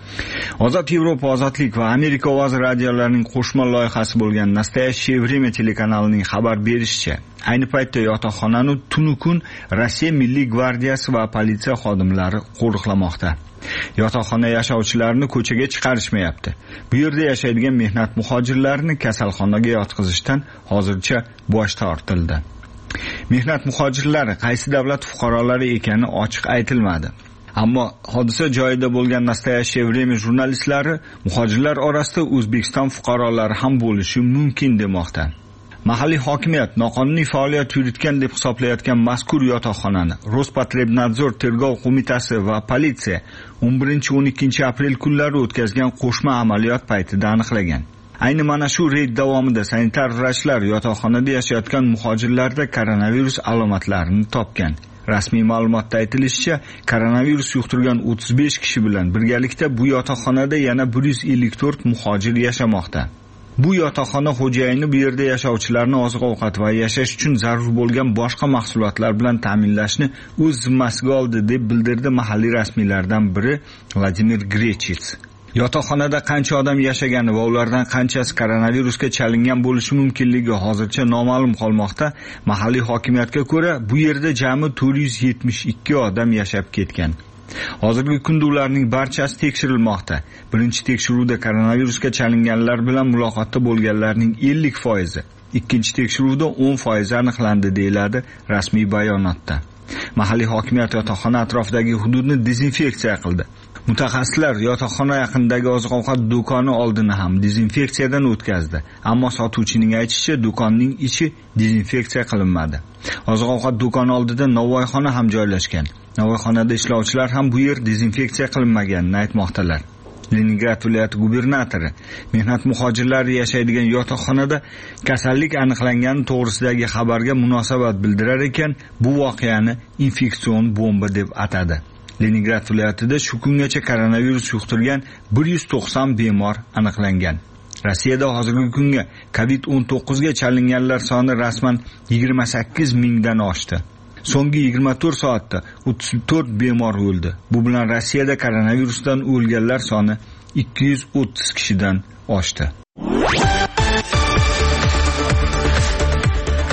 S8: Ozod Yevropa, Ozodlik va Amerika ovozi radiolarining qo'shma loyihasi bo'lgan Nastoящее время telekanalining xabar berishicha, ayni paytda yotoqxonani tunu kun Rossiya Milliy gvardiyasi va politsiya xodimlari qo'riqlamoqda. Yotoqxona yashovchilarini ko'chaga chiqarishmayapti. Bu yerda yashaydigan mehnat muhojirlarini kasalxonaga yotqizishdan hozircha bosh tortildi. Mehnat muhojirlari qaysi davlat fuqarolari ekani ochiq aytilmadi. Ammo hodisa joyida bo'lgan Nastoящее время jurnalistlari muhojirlar orasida O'zbekiston fuqarolari ham bo'lishi mumkin demoqda. Mahalliy hokimiyat noqonuniy faoliyat yuritgan deb hisoblayotgan mazkur yotoqxonani Rospotrebnadzor tergov qo'mitasi va politsiya o'n birinchi o'n ikkinchi aprel kunlari o'tkazgan qo'shma amaliyot paytida aniqlagan. Ayni mana shu reyd davomida sanitar vrachlar yotoqxonada yashayotgan muhojirlarda koronavirus alomatlarini topgan. Rasmiy ma'lumotda aytilishicha, koronavirus yuqtirgan o'ttiz besh kishi bilan birgalikda bu yotoqxonada yana bir yuz ellik to'rt muhojir yashamoqda. Bu yotoqxona xo'jayini bu yerda yashovchilarni oziq-ovqat va yashash uchun zarur bo'lgan boshqa mahsulotlar bilan ta'minlashni o'z zimmasiga oldi deb bildirdi mahalliy rasmiylardan biri Vladimir Grechits. Yotoqxonada qancha odam yashagani va ulardan qanchasi koronavirusga chalingan bo'lishi mumkinligi hozircha noma'lum qolmoqda. Mahalliy hokimiyatga ko'ra, bu yerda jami to'rt yuz yetmish ikki odam yashab ketgan. Hozirgi kunda ularning barchasi tekshirilmoqda. Birinchi tekshiruvda koronavirusga chalinganlar bilan muloqotda bo'lganlarning ellik foizi, ikkinchi tekshiruvda o'n foizi aniqlandi deyiladi rasmiy bayonotda. Mahalliy hokimiyat yotoqxona atrofidagi hududni dezinfeksiya qildi. Mutaxassislar yotoqxona yaqinidagi oziq-ovqat do'koni oldini ham dezinfeksiyadan o'tkazdi, ammo sotuvchining aytishicha do'konning ichi dezinfeksiya qilinmadi. Oziq-ovqat do'koni oldida novvoyxona ham joylashgan. Novvoyxonada ishlovchilar ham bu yer dezinfeksiya qilinmaganini aytmoqdalar. Leningrad viloyati gubernatori mehnat muhojirlari yashaydigan yotoqxonada kasallik aniqlangani to'g'risidagi xabarga munosabat bildirar ekan, bu voqeani infeksion bomba deb atadi. Leningrad viloyatida shu kungacha koronavirus yuqtirgan bir yuz to'qson bemor aniqlangan. Rossiyada hozirgi kunga covid o'n to'qqiz ga chalinganlar soni rasman yigirma sakkiz mingdan oshdi. So'nggi yigirma to'rt soatda o'ttiz to'rt bemor o'ldi. Bu bilan Rossiyada koronavirusdan o'lganlar soni ikki yuz o'ttiz kishidan oshdi.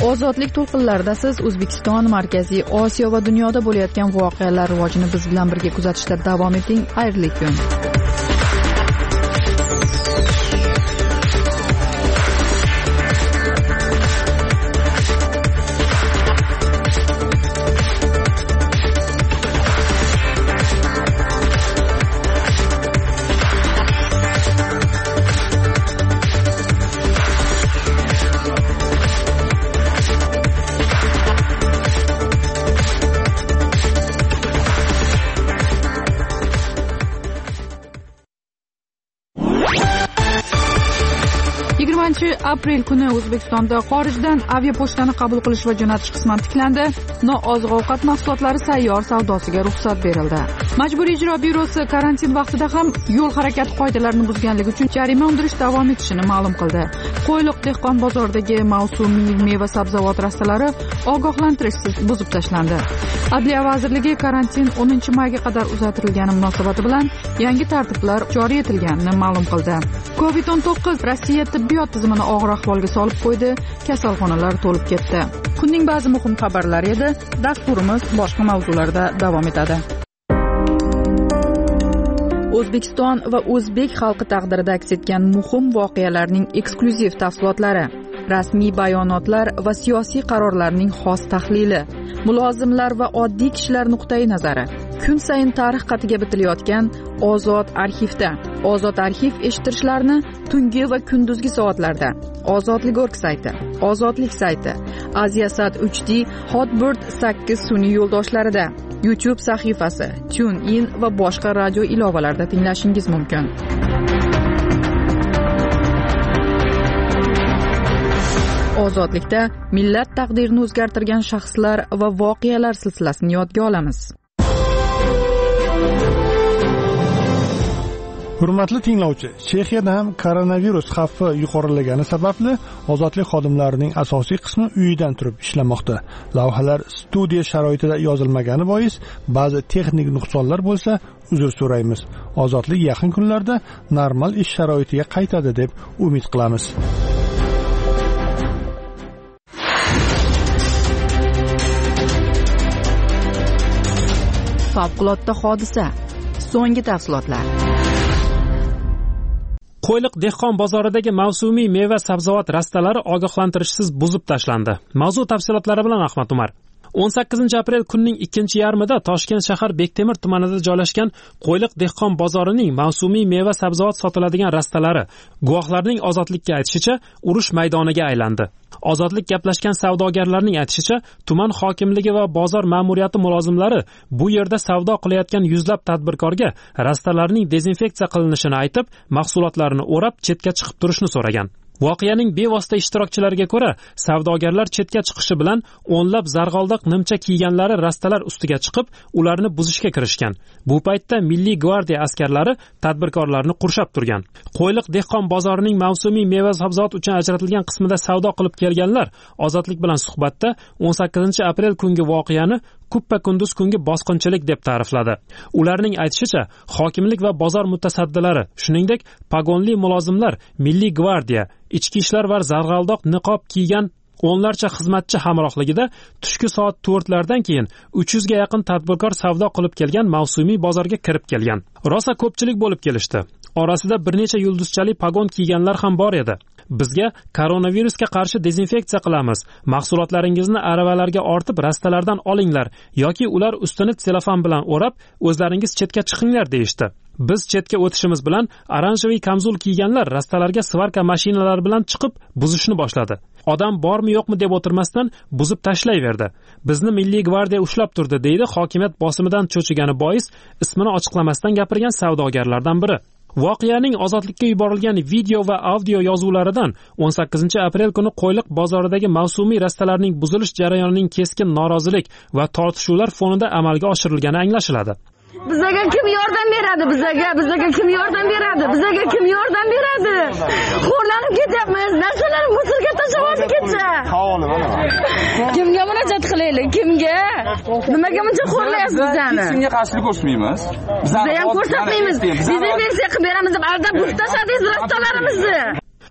S1: Ozodlik to'lqinlarida siz O'zbekiston, Markaziy Osiyo va dunyoda bo'layotgan voqealar rivojini biz bilan birga kuzatishda davom eting. Xayrli kun. yigirmanchi aprel kuni O'zbekistonda xorijdan aviapochtani qabul qilish va jo'natish qisman tiklandi. Nooziq-ovqat mahsulotlari sayyor savdosiga ruxsat berildi. Majburiy ijro byurosi karantin vaqtida ham yo'l harakati qoidalarini buzganligi uchun jarima undirish davom etishini ma'lum qildi. Qo'yliq dehqon bozoridagi mavsumiy meva-sabzavot rastalari ogohlantirishsiz buzib tashlandi. Adliya vazirligi karantin o'ninchi mayga qadar uzatilgani munosabati bilan yangi tartiblar joriy etilganini ma'lum qildi. covid o'n to'qqiz Rossiya tibbiyot tizimini og'ir ahvolga solib qo'ydi, kasalxonalar to'lib ketdi. Kunning ba'zi muhim xabarlari edi. Dasturimiz boshqa mavzularda davom etadi. O'zbekiston va o'zbek xalqi taqdirida aks etgan muhim voqealarning eksklyuziv tafsilotlari, rasmiy bayonotlar va siyosiy qarorlarning xos tahlili, mulozimlar va oddiy kishilar nuqtai nazari. Kun sayin tarix qatiga bitilayotgan Ozod arxivda. Ozod arxiv eshittirishlarni tungi va kunduzgi soatlarda. Ozodlik org sayti, Ozodlik sayti, Aziasat uch D, Hotbird sakkiz sun'iy yo'ldoshlarida, YouTube sahifasi, TuneIn va boshqa radio ilovalarida tinglashingiz mumkin. Ozodlikda millat taqdirini o'zgartirgan shaxslar va voqealar silsilasini yodga olamiz.
S4: Hurmatli tinglovchi, Chexiyada ham koronavirus xavfi yuqorilagani sababli ozodlik xodimlarining asosiy qismi uyidan turib ishlamoqda. Lavhalar studiya sharoitida yozilmagani bois ba'zi texnik nuqsonlar bo'lsa, uzr so'raymiz. Ozodlik yaqin kunlarda normal ish sharoitiga qaytadi deb umid qilamiz.
S1: Favqulodda hodisa. So'nggi tafsilotlar.
S3: Qo'yliq dehqon bozoridagi mavsumiy meva-sabzavot rastalari ogohlantirishsiz buzib tashlandi. Mavzu tafsilotlari bilan Ahmad Umar. o'n sakkizinchi aprel kunning ikkinchi yarmida Toshkent shahar Bektemir tumanida joylashgan Qo'yliq dehqon bozorining mavsumiy meva-sabzavot sotiladigan rastalari guvohlarning ozodlikka aytishicha urush maydoniga aylandi. Ozodlik gaplashgan savdogarlarning aytishicha, tuman hokimligi va bozor ma'muriyati mulozimlari bu yerda savdo qilayotgan yuzlab tadbirkorga rastalarning dezinfeksiya qilinishini aytib, mahsulotlarini o'rab chetga chiqib turishni so'ragan. Voqeaning bevosita ishtirokchilariga ko'ra, savdogarlar chetga chiqishi bilan o'nlab zarg'aldoq nimcha kiyganlari rastalar ustiga chiqib, ularni buzishga kirishgan. Bu paytda Milliy gvardiya askarlari tadbirkorlarni qurshab turgan. Qo'yliq dehqon bozorining mavsumiy meva-sabzavot uchun ajratilgan qismida savdo qilib kelganlar Ozodlik bilan suhbatda o'n sakkizinchi aprel kungi voqeani kuppa kunduz kungi bosqinchilik deb ta'rifladi. Ularning aytishicha, hokimlik va bozor mutasaddilari, shuningdek, pagonli mulozimlar, Milliy gvardiya, ichki ishlar va zarg'aldoq niqob kiygan o'nlarcha xizmatchi hamrohligida tushki soat to'rtlardan keyin uch yuzga yaqin tadbirkor savdo qilib kelgan mavsumiy bozorga kirib kelgan. Rosa ko'pchilik bo'lib kelishdi. Orasida bir necha yulduzchali pagon kiyganlar ham bor edi. Bizga koronavirusga qarshi dezinfeksiya qilamiz. Mahsulotlaringizni aravalarga ortib rastalardan olinglar yoki ular ustini selofan bilan o'rab, o'zlaringiz chetga chiqinglar deyishdi. Biz chetga o'tishimiz bilan oranjiy kamzul kiyganlar rastalarga svarka mashinalari bilan chiqib buzishni boshladi. Odam bormi yo'qmi deb o'tirmasdan buzib tashlayverdi. Bizni Milliy gvardiya ushlab turdi, deydi hokimiyat bosimidan cho'chigani bois ismini ochiqlamasdan gapirgan savdogarlardan biri. Voqeaning Ozodlikka yuborilgan video va audio yozuvlaridan o'n sakkizinchi aprel kuni Qo'yliq bozoridagi mavsumiy rastalarning buzilish jarayonining keskin norozilik va tortishuvlar fonida amalga oshirilgani anglashiladi.
S9: Bizga kim yordam beradi? Bizga bizga kim yordam beradi? Bizga kim yordam beradi? Xo'rlanib ketyapmiz. Narsalarni musulga tashlab ketsa. Kimga murojaat qilaylik? Kimga? Nimaga buncha xo'rlayapsiz bizani?
S10: Kimga qarshilik ko'rsatmaymiz.
S9: Biz ham ko'rsatmaymiz. Dezinfeksiya qilib beramiz deb aldab buzib tashladingiz rastalarimizni.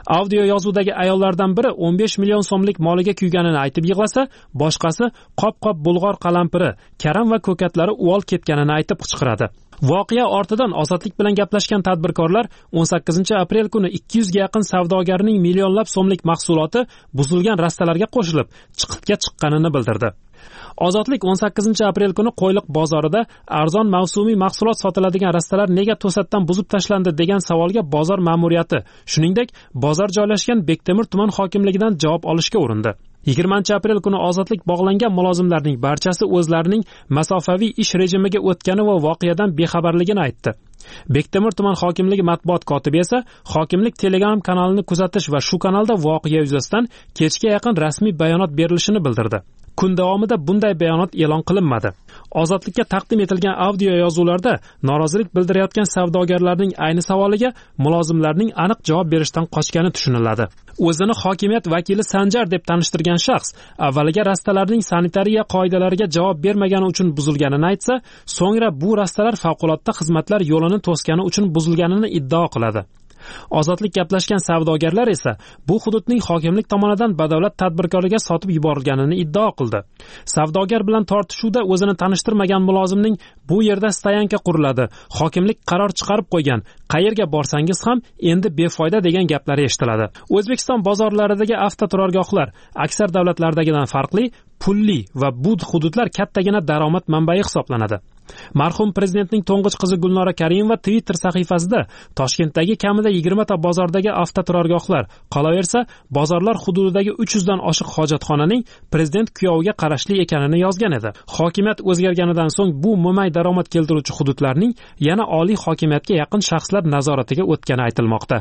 S3: Audio yozuvdagi ayollardan biri o'n besh million so'mlik moliga kuyganini aytib yig'lasa, boshqasi qop-qop bulg'or qalampiri, karam va ko'katlari uvol ketganini aytib qichqiradi. Voqea ortidan Ozodlik bilan gaplashgan tadbirkorlar o'n sakkizinchi aprel kuni ikki yuzga yaqin savdogarning millionlab so'mlik mahsuloti buzilgan rastalarga qo'shilib, chiqitga chiqqanini bildirdi. Ozodlik o'n sakkizinchi aprel kuni Qo'yliq bozorida arzon mavsumiy mahsulot sotiladigan rastalar nega to'satdan buzib tashlandi degan savolga bozor ma'muriyati, shuningdek, bozor joylashgan Bektemir tuman hokimligidan javob olishga urindi. yigirmanchi aprel kuni Ozodlik bog'langan mulozimlarning barchasi o'zlarining masofaviy ish rejimiga o'tgani va voqeadan bexabarligini aytdi. Bektemir tuman hokimligi matbuot kotibi esa hokimlik Telegram kanalini kuzatish va shu kanalda voqea yuzasidan kechga yaqin rasmiy bayonot berilishini bildirdi. Kun davomida bunday bayonot e'lon qilinmadi. Ozodlikka taqdim etilgan audio yozuvlarda norozilik bildirayotgan savdogarlarning ayni savoliga mulozimlarning aniq javob berishdan qochgani tushuniladi. O'zini hokimiyat vakili Sanjar deb tanishtirgan shaxs avvaliga rastalarning sanitariya qoidalariga javob bermagani uchun buzilganini aytsa, so'ngra bu rastalar favqulodda xizmatlar yo'lini to'sgani uchun buzilganini iddao qiladi. Ozodlik gaplashgan savdogarlar esa bu hududning hokimlik tomonidan badavlat tadbirkorlarga sotib yuborilganini iddao qildi. Savdogar bilan tortishuvda o'zini tanishtirmagan mulozimning bu yerda stoyanka quriladi, hokimlik qaror chiqarib qo'ygan, qayerga borsangiz ham endi befoyda degan gaplari eshitiladi. O'zbekiston bozorlaridagi avtoturargohlar aksar davlatlardagidan farqli, pulli va bu hududlar kattagina daromad manbai hisoblanadi. Marhum prezidentning to'ng'ich qizi Gulnora Karimova Twitter sahifasida Toshkentdagi kamida yigirma ta bozordagi avtoturargohlar, qolaversa, bozorlar hududidagi uch yuz dan oshiq hojatxonaning prezident kuyoviga qarashli ekanini yozgan edi. Hokimiyat o'zgarganidan so'ng bu mo'may daromad keltiruvchi hududlarning yana oliy hokimiyatga yaqin shaxslar nazoratiga o'tgani aytilmoqda.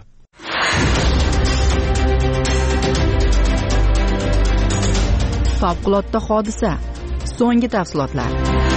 S1: Favqulodda hodisa. So'nggi tafsilotlar.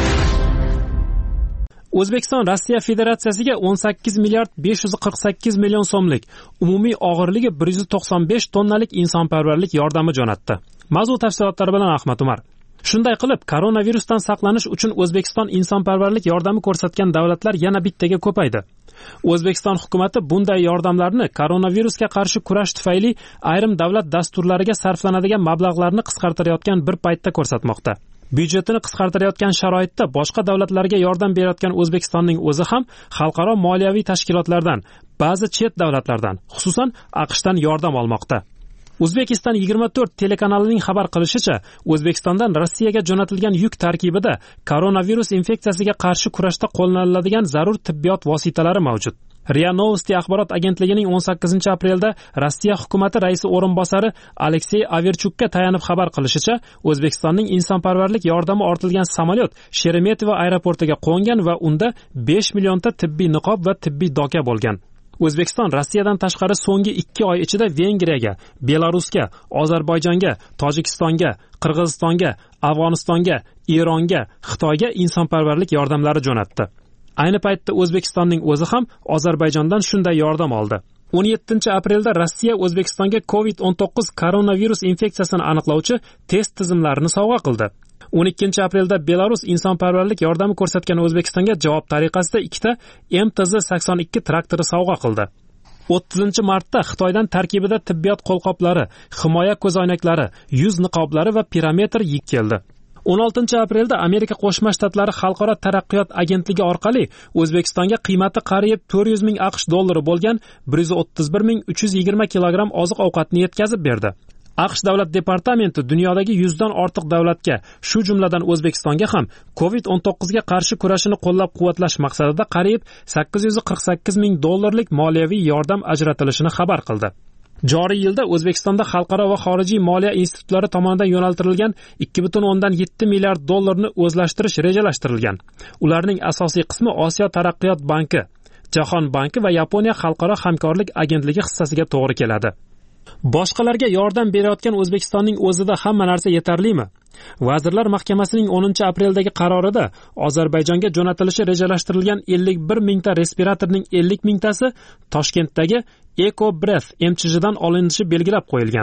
S3: O'zbekiston Rossiya Federatsiyasiga o'n sakkiz milliard besh yuz qirq sakkiz million so'mlik, umumiy og'irligi bir yuz to'qson besh tonnalik insonparvarlik yordami jo'natdi. Mavzu tafsilotlari bilan Ahmad Umar. Shunday qilib, koronavirusdan saqlanish uchun O'zbekiston insonparvarlik yordami ko'rsatgan davlatlar yana bittaga ko'paydi. O'zbekiston hukumatı bunday yordamlarni koronavirusga qarshi kurash tufayli ayrim davlat dasturlariga sarflanadigan mablag'larni qisqartirayotgan bir paytda ko'rsatmoqda. Byudjetini qisqartirayotgan sharoitda boshqa davlatlarga yordam berayotgan O'zbekistonning o'zi ham xalqaro moliyaviy tashkilotlardan, ba'zi chet davlatlardan, xususan AQShdan yordam olmoqda. O'zbekiston yigirma to'rt telekanalining xabar qilishicha, O'zbekistondan Rossiyaga jo'natilgan yuk tarkibida koronavirus infeksiyasiga qarshi kurashda qo'llaniladigan zarur tibbiyot vositalari mavjud. Ria Novosti axborot agentligining o'n sakkizinchi aprelda Rossiya hukumati raisi o'rinbosari Aleksey Averchukka tayanib xabar qilishicha, O'zbekistonning insonparvarlik yordami ortilgan samolyot Sheremetyevo aeroportiga qo'ngan va unda besh millionta tibbiy niqob va tibbiy doka bo'lgan. O'zbekiston Rossiyadan tashqari so'nggi ikki oy ichida Vengriyaga, Belarusga, Ozarbayjonga, Tojikistonga, Qirg'izistonga, Afg'onistonga, Eronga, Xitoyga insonparvarlik yordamlari jo'natdi. Ayni paytda O'zbekistonning o'zi ham Ozarbayjondan shunday yordam oldi. o'n yettinchi aprelda Rossiya O'zbekistonga covid o'n to'qqiz koronavirus infeksiyasini aniqlovchi test tizimlarini sovg'a qildi. o'n ikkinchi aprelda Belarus insonparvarlik yordami ko'rsatgan O'zbekistonga javob tariqasida ikkita M T Z sakson ikki traktori sovg'a qildi. o'ttizinchi martda Xitoydan tarkibida tibbiyot qo'lqoplari, himoya ko'zoynaklari, yuz niqoblari va pirametr yuk keldi. o'n oltinchi aprelda Amerika Qo'shma Shtatlari Xalqaro taraqqiyot agentligi orqali O'zbekistonga qiymati qariyb to'rt yuz ming AQSh dollari bo'lgan bir yuz o'ttiz bir ming uch yuz yigirma kilogramm oziq-ovqatni yetkazib berdi. AQSh davlat departamenti dunyodagi yuzdan ortiq davlatga, shu jumladan O'zbekistonga ham covid o'n to'qqiz ga qarshi kurashini qo'llab-quvvatlash maqsadida qariyb sakkiz yuz qirq sakkiz ming dollarlik moliyaviy yordam ajratilishini xabar qildi. Joriy yilda O'zbekistonda xalqaro va xorijiy moliya institutlari tomonidan yo'naltirilgan ikki butun o'ndan yetti milliard dollarni o'zlashtirish rejalashtirilgan. Ularning asosiy qismi Osiyo taraqqiyot banki, Jahon banki va Yaponiya xalqaro hamkorlik agentligi hissasiga to'g'ri keladi. Boshqalarga yordam berayotgan O'zbekistonning o'zida hamma narsa yetarlimi? Vazirlar Mahkamasining o'ninchi apreldagi qarorida Ozarbayjonga jo'natilishi rejalashtirilgan ellik bir mingta respiratorning ellik mingtasi Toshkentdagi Eco Breath M C H'dan olinishi belgilab qo'yilgan.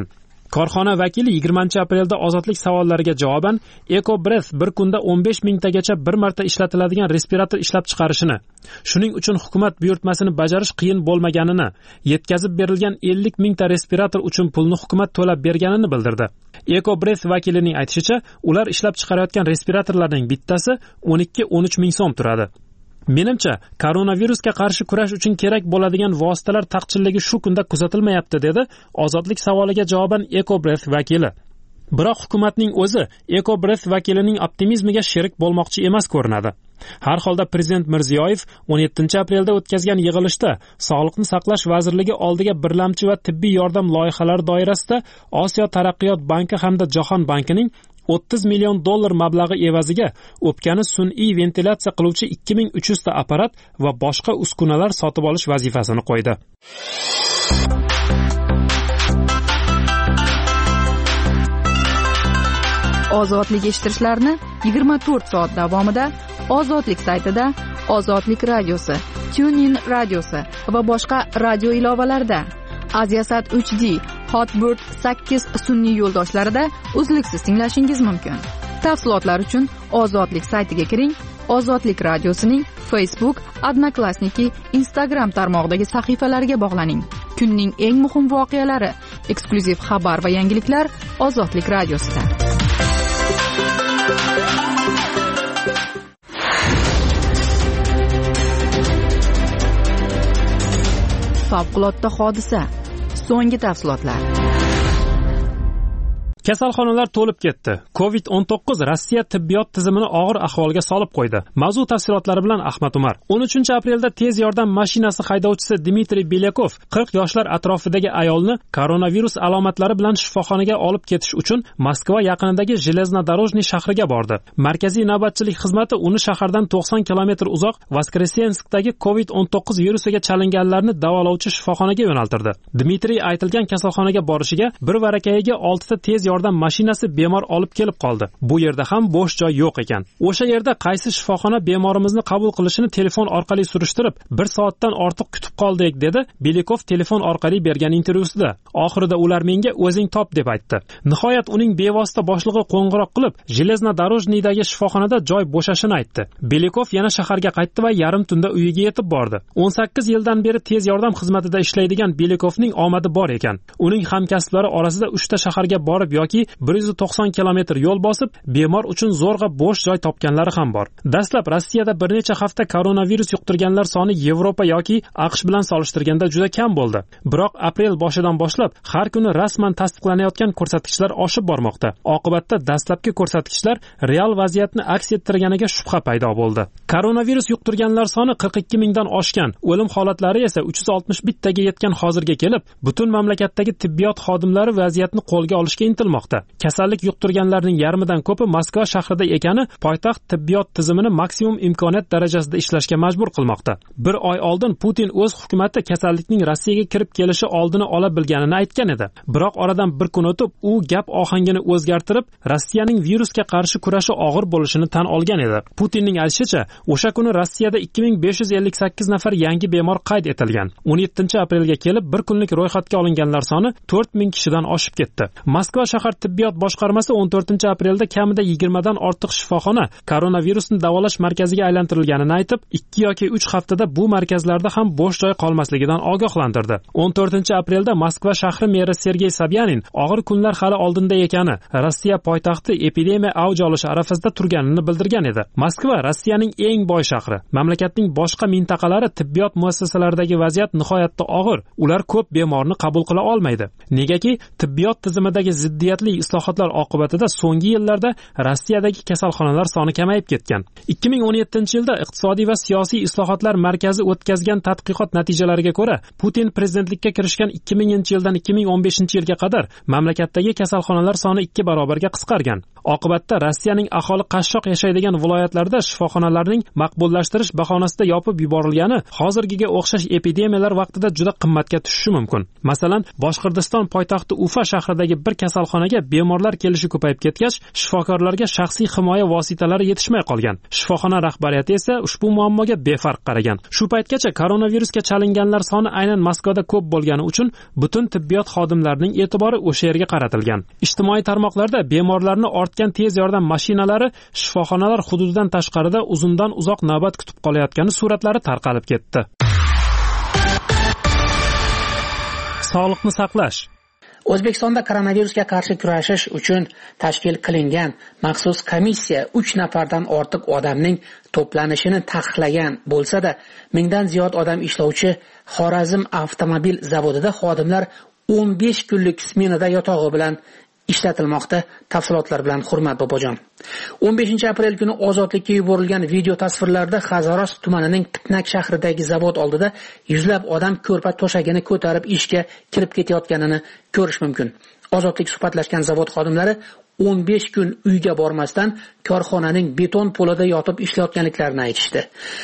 S3: Korxona vakili yigirmanchi aprelda ozodlik savollariga javoban EcoBreath bir kunda o'n besh mingtagacha bir marta ishlatiladigan respirator ishlab chiqarishini, shuning uchun hukumat buyurtmasini bajarish qiyin bo'lmaganini, yetkazib berilgan ellik mingta respirator uchun pulni hukumat to'lab berganini bildirdi. EcoBreath vakilining aytishicha, ular ishlab chiqarayotgan respiratorlarning bittasi o'n ikki o'n uch ming so'm turadi. Menimcha, koronavirusga qarshi kurash uchun kerak bo'ladigan vositalar taqchilligi shu kunda kuzatilmayapti, dedi ozodlik savoliga javoban EcoBreath vakili. Biroq hukumatning o'zi EcoBreath vakilining optimizmiga sherik bo'lmoqchi emas ko'rinadi. Har holda prezident Mirziyoyev o'n yettinchi aprelda o'tkazgan yig'ilishda Sog'liqni saqlash vazirligi oldiga birlamchi va tibbiy yordam loyihalari doirasida Osiyo taraqqiyot banki hamda Jahon bankining o'ttiz million dollar mablag'i evaziga o'pkani sun'iy ventilyatsiya qiluvchi ikki ming uch yuz ta apparat va boshqa uskunalar sotib olish vazifasini qo'ydi.
S1: Ozodlik eshittirishlarni yigirma to'rt soat davomida Ozodlik saytida, Ozodlik radiosi, TuneIn radiosi va boshqa radio ilovalarida, Aziasat uch D, Hotbird sakkiz sun'iy yo'ldoshlarida uzluksiz tinglashingiz mumkin. Tafsilotlar uchun Ozodlik saytiga kiring. Ozodlik radiosining Facebook, Odnoklassniki, Instagram tarmog'idagi sahifalariga bog'laning. Kunning eng muhim voqealari, eksklyuziv xabar va yangiliklar Ozodlik radiosida. Favqulodda hodisa. So'nggi tafsilotlar.
S3: Kasalxonalar to'lib ketdi. covid o'n to'qqiz Rossiya tibbiyot tizimini og'ir ahvolga solib qo'ydi. Mavzu tafsilotlari bilan Ahmad Umar. o'n uchinchi aprelda tez yordam mashinasi haydovchisi Dmitriy Belyakov qirq yoshlar atrofidagi ayolni koronavirus alomatlari bilan shifoxonaga olib ketish uchun Moskva yaqinidagi Железнодорожный shahriga bordi. Markaziy navbatchilik xizmati uni shahardan to'qson kilometr uzoq Voskresenskdagi covid o'n to'qqiz virusiga chalinganlarni davolovchi shifoxonaga yo'naltirdi. Dmitriy aytilgan kasalxonaga borishiga bir varakayiga olti ta tez yordam mashinasi bemor olib kelib qoldi. Bu yerda ham bo'sh joy yo'q ekan. O'sha yerda qaysi shifoxona bemorimizni qabul qilishini telefon orqali surishtirib, bir soatdan ortiq kutib qoldik, dedi Belyakov telefon orqali bergan intervyusida. Oxirida ular menga o'zing top deb aytdi. Nihoyat uning bevosita boshlig'i qo'ng'iroq qilib, Железнодорожныйdagi shifoxonada joy bo'shashini aytdi. Belyakov yana shaharga qaytdi va yarim tunda uyiga yetib bordi. o'n sakkiz yildan beri tez yordam xizmatida ishlaydigan Belyakovning omadi bor ekan. Uning hamkasblari orasida uchta shaharga borib yoki bir yuz to'qson kilometr yo'l bosib bemor uchun zo'rg'a bo'sh joy topganlari ham bor. Dastlab Rossiyada bir necha hafta koronavirus yuqtirganlar soni Yevropa yoki AQSh bilan solishtirganda juda kam bo'ldi. Biroq aprel boshidan boshlab har kuni rasman tasdiqlanayotgan ko'rsatkichlar oshib bormoqda. Oqibatda dastlabki ko'rsatkichlar real vaziyatni aks ettirganiga shubha paydo bo'ldi. Koronavirus yuqtirganlar soni qirq ikki mingdan oshgan, o'lim holatlari esa uch yuz oltmish bittaga yetgan hozirga kelib, butun mamlakatdagi tibbiyot xodimlari vaziyatni qo'lga olishga intilmoqda. Kasallik yuqtirganlarning yarmidan ko'pi Moskva shahrida ekani poytaxt tibbiyot tizimini maksimum imkoniyat darajasida ishlashga majbur qilmoqda. Bir oy oldin Putin o'z hukumati kasallikning Rossiyaga kirib kelishi oldini ola bilganini aytgan edi. Biroq oradan bir kun o'tib, u gap ohangini o'zgartirib, Rossiyaning virusga qarshi kurashi og'ir bo'lishini tan olgan edi. Putinning aytishicha, o'sha kuni Rossiyada ikki ming besh yuz ellik sakkiz nafar yangi bemor qayd etilgan. o'n yettinchi aprelga kelib bir kunlik ro'yxatga olinganlar soni to'rt ming kishidan oshib ketdi. Moskva shahar tibbiyot boshqarmasi o'n to'rtinchi aprelda kamida yigirma dan ortiq shifoxona koronavirusni davolash markaziga aylantirilganini aytib, ikki yoki uch haftada bu markazlarda ham bo'sh joy qolmasligidan ogohlantirdi. o'n to'rtinchi aprelda Moskva shahri meri Sergey Sobyanin og'ir kunlar hali oldinda ekani, Rossiya poytaxti epidemiya avj olishi arafasida turganini bildirgan edi. Moskva Rossiyaning eng boy shahri. Mamlakatning boshqa mintaqalari tibbiyot muassasalaridagi vaziyat nihoyatda og'ir. Ular ko'p bemorni qabul qila olmaydi. Negaki, tibbiyot tizimidagi ziddiyatli islohotlar oqibatida so'nggi yillarda Rossiyadagi kasalxonalar soni kamayib ketgan. ikki ming o'n yettinchi yilda iqtisodiy va siyosiy islohotlar markazi o'tkazgan tadqiqot natijalariga ko'ra, Putin prezidentlikka kirishgan ikki minginchi yildan ikki ming o'n beshinchi yilga qadar mamlakatdagi kasalxonalar soni ikki barobarga qisqargan. Oqibatda Rossiyaning aholi qashshoq yashaydigan viloyatlarida shifoxonalarning maqbullashtirish bahonasida yopib yuborilgani hozirgiga o'xshash epidemiyalar vaqtida juda qimmatga tushishi mumkin. Masalan, Boshqirdiston poytaxti Ufa shahridagi bir kasalxona shifoxonaga bemorlar kelishi ko'payib ketgach, shifokorlarga shaxsiy himoya vositalari yetishmay qolgan. Shifoxona rahbariyati esa ushbu muammoga befarq qaragan. Shu paytgacha koronavirusga chalinganlar soni aynan Moskvada ko'p bo'lgani uchun butun tibbiyot xodimlarining e'tibori o'sha yerga qaratilgan. Ijtimoiy tarmoqlarda bemorlarni ortgan tez yordam mashinalari shifoxonalar hududidan tashqarida uzundan uzoq navbat kutib qolayotgani suratlari tarqalib ketdi. Sog'liqni saqlash.
S5: O'zbekistonda koronavirusga qarshi kurashish uchun tashkil qilingan maxsus komissiya uch nafardan ortiq odamning to'planishini taqiqlagan bo'lsa-da, mingdan ziyod odam ishlovchi Xorazm avtomobil zavodida xodimlar o'n besh kunlik smenada yotog'i bilan ishlatilmoqda. Tafsilotlar bilan Hurmat Bobojon. o'n beshinchi aprel kuni ozodlikka yuborilgan video tasvirlarda Hazoros tumanining Pitnak shahridagi zavod oldida yuzlab odam ko'rpa to'shagini ko'tarib ishga kirib ketayotganini ko'rish mumkin. Ozodlik suhbatlashgan zavod xodimlari o'n besh kun uyga bormasdan korxonaning beton polida yotib ishlayotganliklarini aytishdi.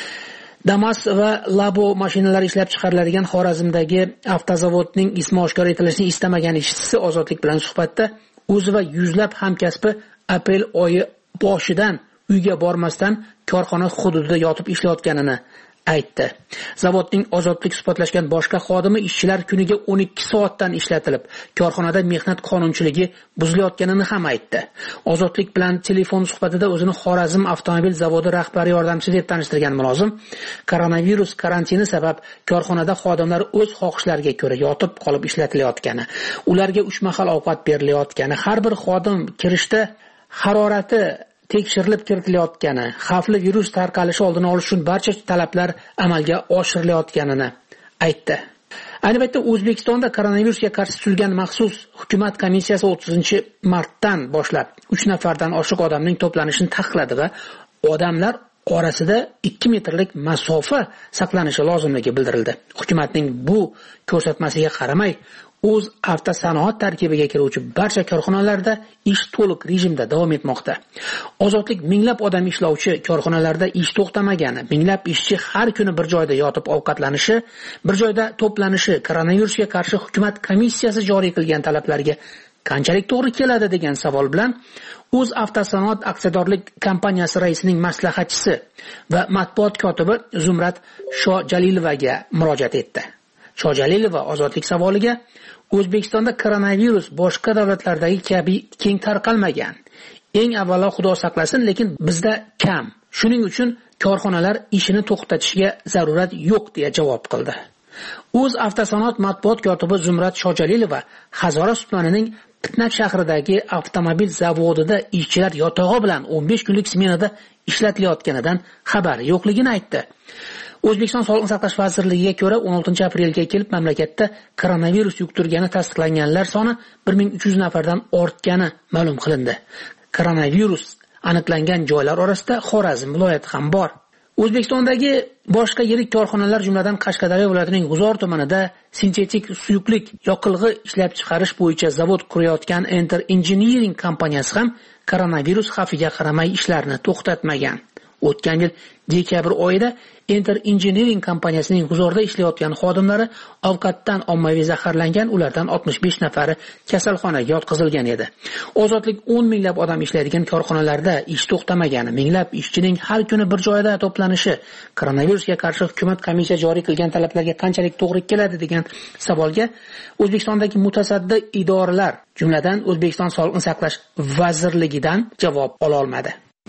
S5: Damas va Labo mashinalari ishlab chiqariladigan Xorazmdagi avtozavodning ismi oshkor etilishini istamagan ishchisi Ozodlik bilan suhbatda o'zi va yuzlab hamkasbi aprel oyi boshidan uyga bormasdan korxona hududida yotib ishlayotganini aytdi. Zavodning Ozodlik suhbatlashgan boshqa xodimi ishchilar kuniga o'n ikki soatdan ishlatilib, korxonada mehnat qonunchiligi buzilayotganini ham aytdi. Ozodlik bilan telefon suhbatida o'zini Xorazm avtomobil zavodi rahbari yordamchisi deb tanishtirgan mulozim, koronavirus karantini sabab korxonada xodimlar o'z xohishlariga ko'ra yotib qolib ishlatilayotgani, ularga uch mahal ovqat berilayotgani, har bir xodim kirishda harorati tekshirilib kiritilayotgani, xavfli virus tarqalishi oldini olish uchun barcha talablar amalga oshirilayotganini aytdi. Ayni paytda O'zbekistonda koronavirusga qarshi tuzilgan maxsus hukumat komissiyasi o'ttizinchi martdan boshlab uch nafardan oshiq odamning to'planishini taqiqladi va odamlar orasida ikki metrlik masofa saqlanishi lozimligi bildirildi. Hukumatning bu ko'rsatmasiga qaramay, o'z avtosanoat tarkibiga kiruvchi barcha korxonalarda ish to'liq rejimda davom etmoqda. Ozodlik minglab odam ishlovchi korxonalarda ish to'xtamagani, minglab ishchi har kuni bir joyda yotib ovqatlanishi, bir joyda to'planishi koronavirusga qarshi hukumat komissiyasi joriy qilgan talablarga qanchalik to'g'ri keladi degan savol bilan o'z avtosanoat aksiyadorlik kompaniyasi raisining maslahatchisi va matbuot kotibi Zumrat Shojalilovaga murojaat etdi. Shojalilova Ozodlik savoliga O'zbekistonda koronavirus boshqa davlatlardagi kabi keng tarqalmagan. Eng avvalo Xudo saqlasin, lekin bizda kam. Shuning uchun korxonalar ishini to'xtatishga zarurat yo'q deya javob qildi. O'z avtosanoat matbuot kotibi Zumrat Shojalilova Hazoros tumanining Pitnak shahridagi avtomobil zavodida ishchilar yotog'i bilan o'n besh kunlik smenada ishlatilayotganidan xabari yo'qligini aytdi. O'zbekiston Sog'liqni saqlash vazirligiga ko'ra o'n oltinchi aprelga kelib mamlakatda koronavirus yuqtirgani tasdiqlanganlar soni bir ming uch yuz nafardan ortgani ma'lum qilindi. Koronavirus aniqlangan joylar orasida Xorazm viloyati ham bor. O'zbekistondagi boshqa yirik korxonalar jumladan Qashqadaryo viloyatining G'uzor tumanida sintetik suyuqlik yoqilg'i ishlab chiqarish bo'yicha zavod qurayotgan Enter Engineering kompaniyasi ham koronavirus xavfiga qaramay ishlarini to'xtatmagan. O'tgan yil dekabr oyida Enter Engineering kompaniyasining G'uzorda ishlayotgan xodimlari ovqatdan ommaviy zaharlangan, ulardan oltmish besh nafari kasalxonaga yotqizilgan edi. Ozodlik o'n minglab odam ishlaydigan korxonalarda ish to'xtamagani, minglab ishchining har kuni bir joyda to'planishi koronavirusga qarshi hukumat komissiya joriy qilgan talablarga qanchalik to'g'ri keladi degan savolga O'zbekistondagi mutasaddi idoralar, jumladan O'zbekiston Sog'liqni saqlash vazirligidan javob ola olmadi.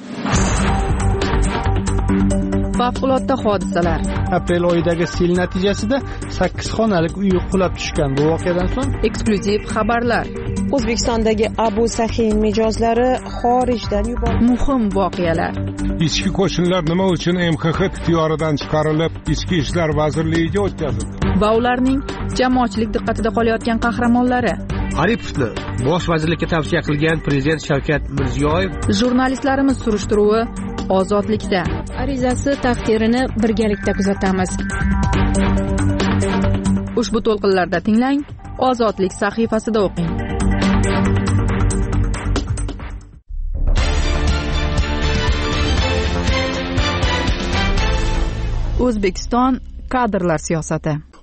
S1: Favqulodda hodisalar.
S4: Aprel oyidagi sel natijasida sakkiz xonalik uy qulab tushgan. Bu voqeadan so'ng
S1: eksklyuziv xabarlar.
S10: O'zbekistondagi Abu Sahin mijozlari xorijdan yuborildi.
S1: Muhim voqealar.
S2: Ichki qo'shinlar nima uchun M X X ixtiyoridan chiqarilib, Ichki ishlar vazirligiga o'tkazildi?
S1: Va ularning jamoatchilik diqqatida qolayotgan qahramonlari.
S11: Aripovni bosh vazirlikka tavsiya qilgan prezident Shavkat Mirziyoyev.
S1: Jurnalistlarimiz surishtiruvi Ozodlikda.
S10: Arizasi taqdirini birgalikda kuzatamiz.
S1: Ushbu to'lqinlarda tinglang, Ozodlik sahifasida o'qing. O'zbekiston kadrlar siyosati.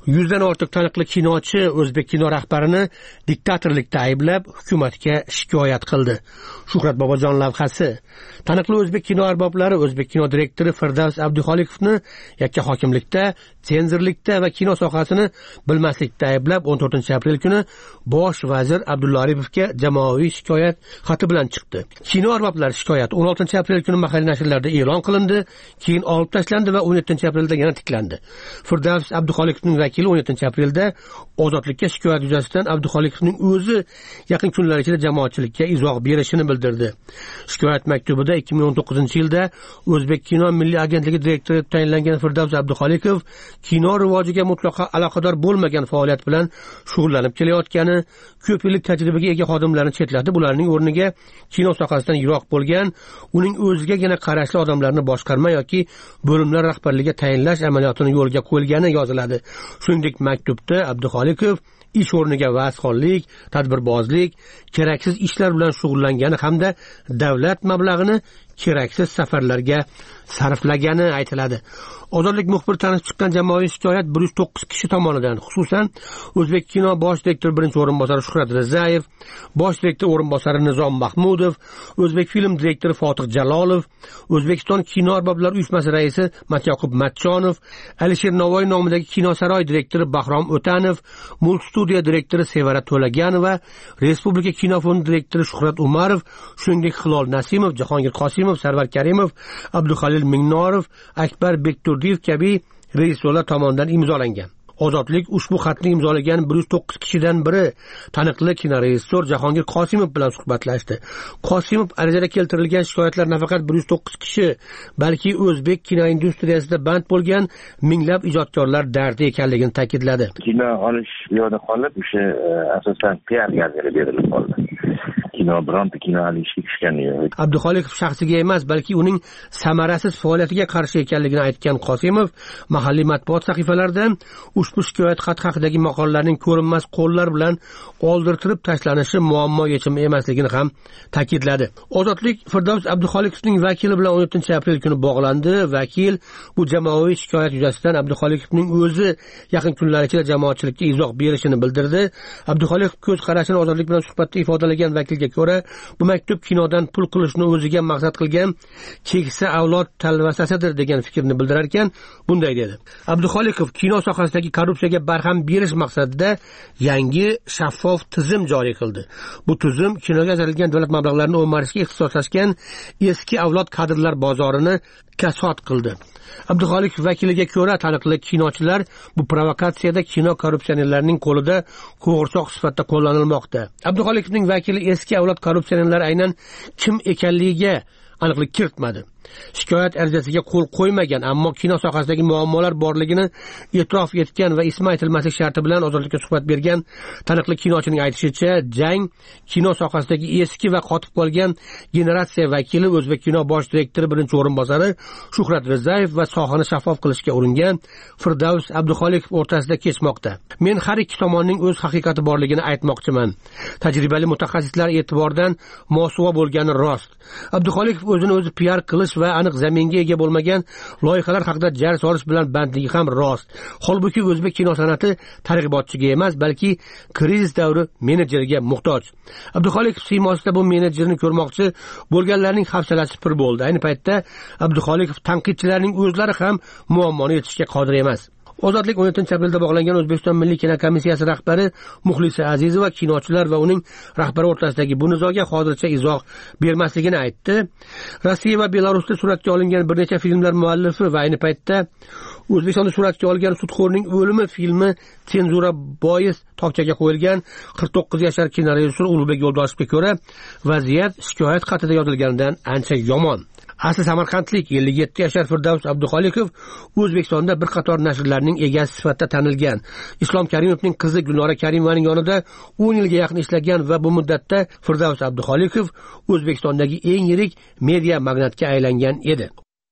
S11: yuzdan ortiq taniqli kinochi o'zbek kino rahbarini diktatorlikda ayblab hukumatga shikoyat qildi. Shuhrat Bobojon lavhasi. Taniqli o'zbek kino arboblari o'zbek kino direktori Firdavs Abduxoliqovni yakka hokimlikda, senzorlikda va kino sohasini bilmaslikda ayblab o'n to'rtinchi aprel kuni bosh vazir Abdulla Aripovga jamoaviy shikoyat xati bilan chiqdi. Kino arboblari shikoyati o'n oltinchi aprel kuni mahalliy nashrlarda e'lon qilindi, keyin olib tashlandi va o'n yettinchi aprelda yana tiklandi. Firdavs Abduxoliqovning vakili o'n yettinchi aprelda ozodlikka shikoyat yuzasidan Abduxoliqovning o'zi yaqin kunlar ichida jamoatchilikka izoh berishini bildirdi. Shikoyat maktubida ikki ming o'n to'qqizinchi yilda O'zbek kino milliy agentligi direktori etib tayinlangan Firdavs Abduxoliqov kino rivojiga mutlaqo aloqador bo'lmagan faoliyat bilan shug'ullanib kelayotgani, ko'p yillik tajribaga ega xodimlarni chetlatib, ularning o'rniga kino sohasidan yiroq bo'lgan, uning o'zigagina qarashli odamlarni boshqarma yoki bo'limlar rahbarligiga tayinlash amaliyotini yo'lga qo'ygani yoziladi. Shuningdek, maktubda Abduxoliqov ish o'rniga va'zxonlik, tadbirbozlik, keraksiz ishlar bilan shug'ullangani hamda davlat mablag'ini keraksiz safarlarga sarflagani aytiladi. Ozodlik muxbir tanishib chiqqan jamoaviy shikoyat bir yuz to'qqiz kishi tomonidan, xususan O'zbek kino bosh direktori birinchi o'rinbosari Shuhrat Rizayev, bosh direktor o'rinbosari Nizom Mahmudov, O'zbek film direktori Fotih Jalolov, O'zbekiston kino arboblari uyushmasi raisi Matyoqub Matchonov, Alisher Navoiy nomidagi kino saroy direktori Bahrom O'tanov, Multstudiya direktori Sevara To'laganova, Respublika kino fondi direktori Shuhrat Umarov, shuningdek Hilol Nasimov, Jahongir Qosimov, Sarvar Karimov, Abduxalil Mingnorov, Akbar Bekturdiyev kabi rejissyorlar tomonidan imzolangan. Ozodlik ushbu xatni imzolagan bir yuz to'qqiz kishidan biri taniqli kinorejissyor Jahongir Qosimov bilan suhbatlashdi. Qosimov arizada keltirilgan shikoyatlar nafaqat bir yuz to'qqiz kishi, balki o'zbek kino industriyasida band bo'lgan minglab ijodkorlar dardi ekanligini ta'kidladi.
S12: Kino olish yo'lida qolib, o'sha asosan P R gazeta berilib qoldi. Kino bironta kino olishga tushgani yo'q.
S11: Abduxoliqov shaxsiga emas, balki uning samarasiz faoliyatiga qarshi ekanligini aytgan Qosimov mahalliy matbuot sahifalaridan ushbu shikoyat xat haqidagi maqolalarning ko'rinmas qo'llar bilan oldirtirib tashlanishi muammo yechimi emasligini ham ta'kidladi. Ozodlik Firdavs Abduxoliqovning vakili bilan o'n yettinchi aprel kuni bog'landi. Vakil bu jamoaviy shikoyat yuzasidan Abduxoliqovning o'zi yaqin kunlar ichida jamoatchilikka izoh berishini bildirdi. Abduxoliqov ko'z qarashini Ozodlik bilan suhbatda ifodalagan vakilga ko'ra, bu maktub kinodan pul qilishni o'ziga maqsad qilgan keksa avlod talvasasidir degan fikrni bildirar ekan, bunday dedi. Abduxoliqov kino sohasidagi korrupsiyaga barham berish maqsadida yangi shaffof tizim joriy qildi. Bu tizim kinoga ajratilgan davlat mablag'larini o'marishga ixtisoslashgan eski avlod kadrlar bozorini kasod qildi. Abduxoliqov vakiliga ko'ra, taniqli kinochilar bu provokatsiyada kino korrupsionerlarining qo'lida qo'g'irsoq sifatida qo'llanilmoqda. Abduxoliqovning vakili eski avlod korrupsionerlari aynan kim ekanligiga aniqlik kiritmadi. Shikoyat arizasiga qo'l qo'ymagan, ammo kino sohasidagi muammolar borligini e'tirof etgan va ismi aytilmaslik sharti bilan Ozodlikka suhbat bergan taniqli kinochining aytishicha, jang kino sohasidagi eski va qotib qolgan generatsiya vakili O'zbek kino bosh direktori birinchi o'rinbosari Shuhrat Rizayev va sohani shaffof qilishga uringan Firdavs Abduxoliqov o'rtasida kechmoqda. Men har ikki tomonning o'z haqiqati borligini aytmoqchiman. Tajribali mutaxassislar e'tibordan mosuvo bo'lgani rost. Abduxoliqov o'zini o'zi P R qilish va aniq zaminga ega bo'lmagan loyihalar haqida jar solish bilan bandligi ham rost. Holbuki o'zbek kino san'ati targ'ibotchiga emas, balki krizis davri menejeriga muhtoj. Abduxoliqov siymosida bu menejerni ko'rmoqchi bo'lganlarning hafsalasi pir bo'ldi. Ayni paytda Abduxoliqov tanqidchilarning o'zlari ham muammoni yechishga qodir emas. Ozodlik o'n yettinchi aprelda bog'langan O'zbekiston Milliy kino komissiyasi rahbari Muxlisa Azizova kinochilar va uning rahbari o'rtasidagi bu nizoga hozircha izoh bermasligini aytdi. Rossiya va Belarusda suratga olingan bir necha filmlar muallifi va ayni paytda O'zbekistonda suratga olgan Sudxo'rning o'limi filmi senzura bois tokchaga qo'yilgan qirq to'qqiz yashar kinorejissyor Ulug'bek Yo'ldoshevga ko'ra, vaziyat shikoyat xatida yozilganidan ancha yomon. Asli samarqandlik ellik yetti yashar Firdavs Abduxoliqov O'zbekistonda bir qator nashrlarning egasi sifatida tanilgan. Islom Karimovning qizi Gulnora Karimovaning yonida o'n yilga yaqin ishlagan va bu muddatda Firdavs Abduxoliqov O'zbekistondagi eng yirik media magnatga aylangan edi.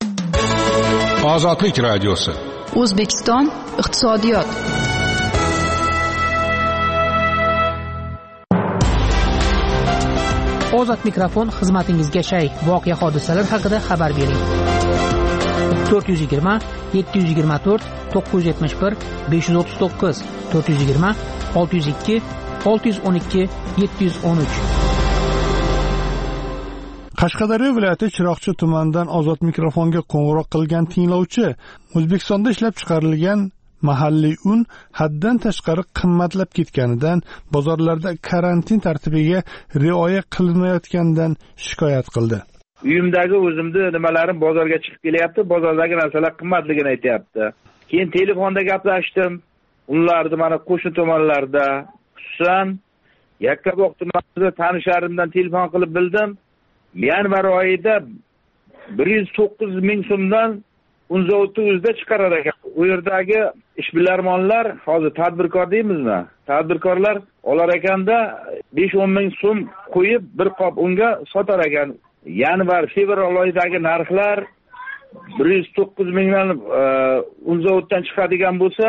S2: Ozodlik radiosi.
S1: O'zbekiston iqtisodiyot.
S5: Ozod mikrofon xizmatingizga shay. Voqea hodisalar haqida xabar bering. to'rt yuz yigirma yetti yuz yigirma to'rt to'qqiz yuz yetmish bir besh yuz o'ttiz to'qqiz to'rt yuz yigirma olti yuz ikki olti yuz o'n ikki yetti yuz o'n uch.
S4: Qashqadaryo viloyati Chiroqchi tumanidan ozod mikrofonga qo'ng'iroq qilgan tinglovchi O'zbekistonda ishlab chiqarilgan mahalliy un haddan tashqari qimmatlab ketganidan, bozorlarda karantin tartibiga rioya qilinmayotganidan shikoyat qildi.
S13: Uyimdagi o'zimni nimalarim bozorga chiqib kelyapti, bozordagi narsalar qimmatligini aytayapti. Keyin telefonda gaplashdim. Ularni mana qo'shni tomonlarda, xususan Yakkabog' tumanida tanishlarimdan telefon qilib bildim. Yanvar oyida bir yuz to'qqiz ming so'mdan un zavodi o'zida chiqarar ekan. U yerdagi ishbilarmonlar, hozir tadbirkor deymizmi? Tadbirkorlar olar ekanda besh o'n ming so'm qo'yib bir qop unga sotar ekan. Yanvar, fevral oyidagi narxlar bir yuz to'qqiz mingdan un zavodidan chiqadigan bo'lsa,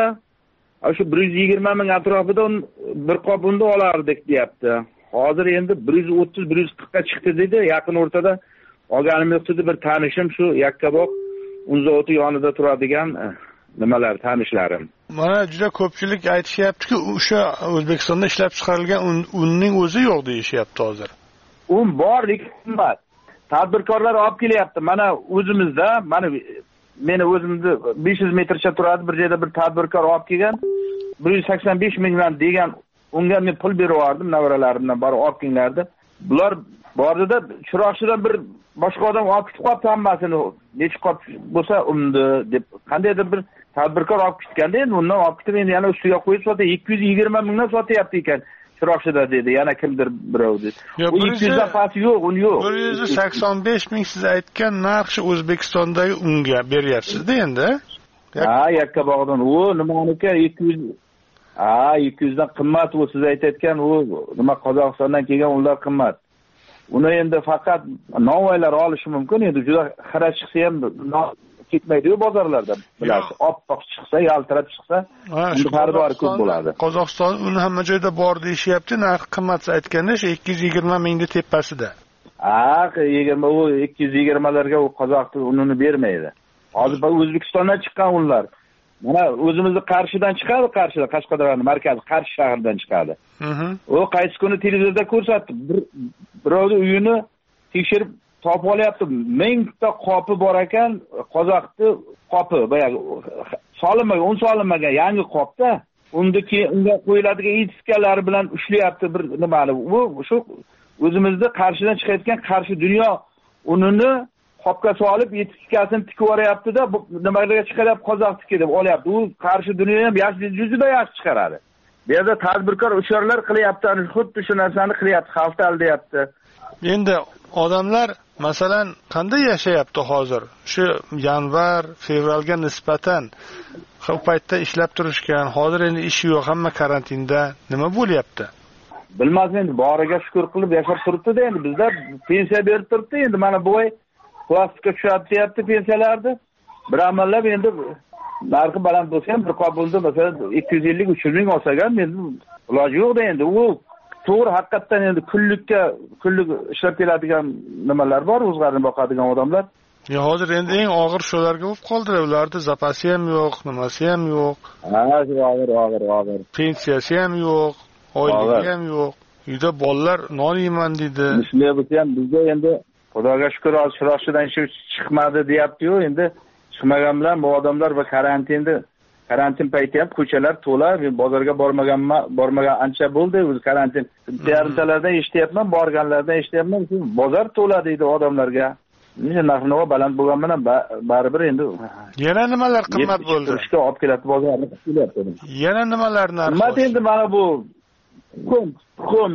S13: shu bir yuz yigirma ming atrofida bir qop unda olardik deyapti. Hozir endi bir yuz o'ttiz bir yuz qirqqa chiqdi dedi. Yaqin o'rtada olganim yo'q dedi, bir tanishim shu Yakkabog' un zavodi yonida turadigan nimalar tanishlarim.
S4: Mana juda ko'pchilik aytishyapti-ku, o'sha O'zbekistonda ishlab chiqarilgan unning o'zi yo'q deyishyapti hozir.
S13: Un bor, lekin qimmat. Tadbirkorlar olib kelyapti. Mana o'zimizda, mana meni o'zimni besh yuz metrcha turadi, bir joyda bir tadbirkor olib kelgan, bir yuz sakson besh mingdan degan, unga men pul berib yubordim, navaralarimdan bari olib kelinglardi. Bular bordida Chiroqchidan bir boshqa odam olib ketib qolibdi hammasini. Necha qop bo'lsa umdi deb qandaydir bir tadbirkor olib ketganda, endi undan olib ketib endi yana ustiga qo'yib sotdi, ikki yuz yigirma mingdan sotyapti ekan. Chiroqchida dedi, yana kimdir birov dedi. U ikki yuz dan past yo'q, un yo'q.
S4: bir yuz sakson besh ming siz aytgan narx O'zbekistondagi unga beryapsiz-da endi.
S13: Ha, Yakkabog'dan u nimaniki ikki yuz ha, ikki yuz dan qimmat u siz aytayotgan u nima Qozog'istondan kelgan unlar qimmat. Uni endi faqat novvoylar olishi mumkin, endi juda xira chiqsa ham ketmaydi-ku bozorlarda. Bilasiz, oppoq chiqsa, yaltirab chiqsa, unda xaridor ko'p bo'ladi.
S4: Qozog'iston uni hamma joyda bor deyishyapti, narx qimmat aytganda shu ikki yuz yigirma mingning tepasida.
S13: Ha, yigirma u ikki yuz yigirma larga u Qozog'iston unini bermaydi. Hozir O'zbekistondan chiqqan unlar. Mana o'zimizni Qarshidan chiqadi, Qarshida, Qashqadaryoning markazi Qarshi shahridan chiqadi. U qaysi kuni televizorda ko'rsatdi. Birovning uyini tekshirib topib olyapti. mingta qopi bor ekan, qozoqni qopi, boyagi solinmagan, un solinmagan yangi qopda. Undaki unga qo'yiladigan etikalar bilan ushlayapti bir nimani. U shu o'zimizda Qarshidan chiqayotgan Qarshi dunyo unini qopga solib etikasini tikib yuboryapti-da, bu nimalarga chiqarib qozoqniki deb olyapti. U Qarshi dunyo ham yaxshi, juda yaxshi chiqaradi. Bu yerda tadbirkor ucharlar qilyapti, xuddi shu narsani qilyapti, xalqni aldayapti.
S4: Endi odamlar masalan qanday yashayapti hozir? Shu yanvar, fevralga nisbatan shu paytda ishlab turishgan, hozir endi ish yo'q, hamma karantinda. Nima bo'lyapti?
S13: Bilmadim, endi boriga shukr qilib yashab turibdi-da, endi bizda pensiya berib turibdi, endi mana bu oy plastikka tushyapti pensiyalarni. Bir amallab endi narxi baland bo'lsa ham bir qop bo'ldi, masalan ikki yuz ellik uch yuz ming olsagan, endi iloji yo'q-da endi. U to'g'ri, haqiqatan endi kunlikka kunlik ishlab keladigan nimalar bor, o'zlarini boqadigan odamlar.
S4: Ya hozir endi eng og'ir shularga bo'lib qoldi, ularda zapasi ham yo'q, nimasi ham yo'q.
S13: Ha, og'ir, og'ir, og'ir.
S4: Pensiyasi ham yo'q, oyligi ham yo'q. Uyda bolalar non yeyman deydi.
S13: Shunday bo'lsa ham bizga endi Xudoga shukr, Chiroqchidan ish chiqmadi deyapti-yu, endi chiqmagan bilan bu odamlar va karantinda karantin payti ham ko'chalar to'la, men bozorga bormaganman, bormagan ancha bo'ldi o'zi karantin. Yarimtalardan eshityapman, borganlardan eshityapman, bozor to'la deydi odamlarga. Nima narxi baland bo'lgan bilan baribir endi
S4: yana nimalar qimmat bo'ldi?
S13: Ishga olib keladi bozorni qilyapti.
S4: Yana nimalar narxi?
S13: Qimmat endi mana bu tuxum, tuxum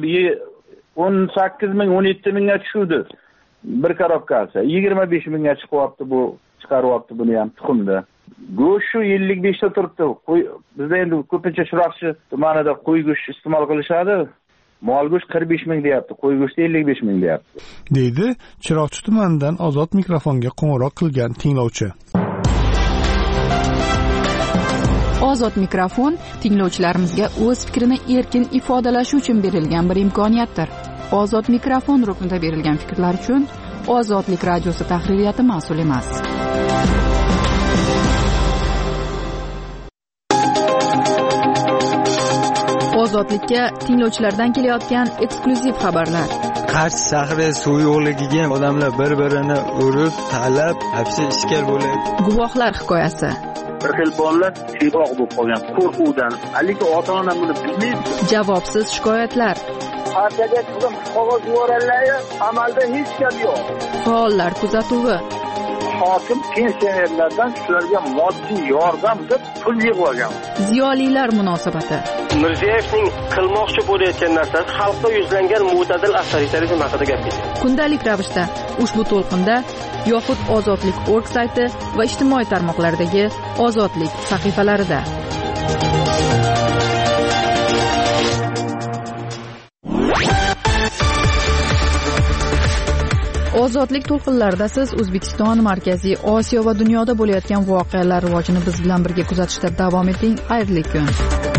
S13: o'n sakkiz ming, o'n yetti mingga tushdi. Bir korobkasi yigirma besh mingga chiqyapti, bu chiqaryapti buni ham tuxumda. Go'sht shu ellik besh ta turibdi. Bizda endi ko'pincha Chiroqchi tumanida qo'y go'sht iste'mol qilishadi. Mol go'sht qirq besh ming deyapti, qo'y go'shti ellik besh ming deyapti.
S4: Deydi Chiroqchi tumanidan ozod mikrofonga qo'ng'iroq qilgan tinglovchi.
S1: Ozod mikrofon tinglovchilarimizga o'z fikrini erkin ifodalashi uchun berilgan bir imkoniyatdir. Ozod mikrofon ruknida berilgan fikrlar uchun Ozodlik radiosi tahririyati mas'ul emas. ozodlikka tinglovchilardan kelayotgan eksklyuziv xabarlar.
S14: Qarshi shahri suv yo'qligiga odamlar bir-birini urib, talab, hapsi ishkal bo'ladi.
S1: Guvohlar hikoyasi.
S15: Bir xil bolalar tiyroq bo'lib qolgan qo'rquvdan, lekin ota-ona buni bilmaydi.
S1: Javobsiz shikoyatlar.
S15: Partiyaga chiqib qog'oz yuborganlar, amalda hech gap yo'q.
S1: Faollar kuzatuvi.
S15: Hokim pensionerlardan shularga moddiy yordam deb pul yig'ib olgan.
S1: Ziyolilar munosabati.
S16: Mirziyoyevning qilmoqchi bo'layotgan narsasi xalqqa yuzlangan mo'tadil avtoritarizm haqida gap ketadi.
S1: Kundalik ravishda ushbu to'lqinda yoxud Ozodlik nokta org sayti va ijtimoiy tarmoqlardagi Ozodlik sahifalarida. Ozodlik to'lqinlarida siz O'zbekiston, Markaziy Osiyo va dunyoda bo'layotgan voqealar rivojini biz bilan birga kuzatishda davom eting. Xayrli kun.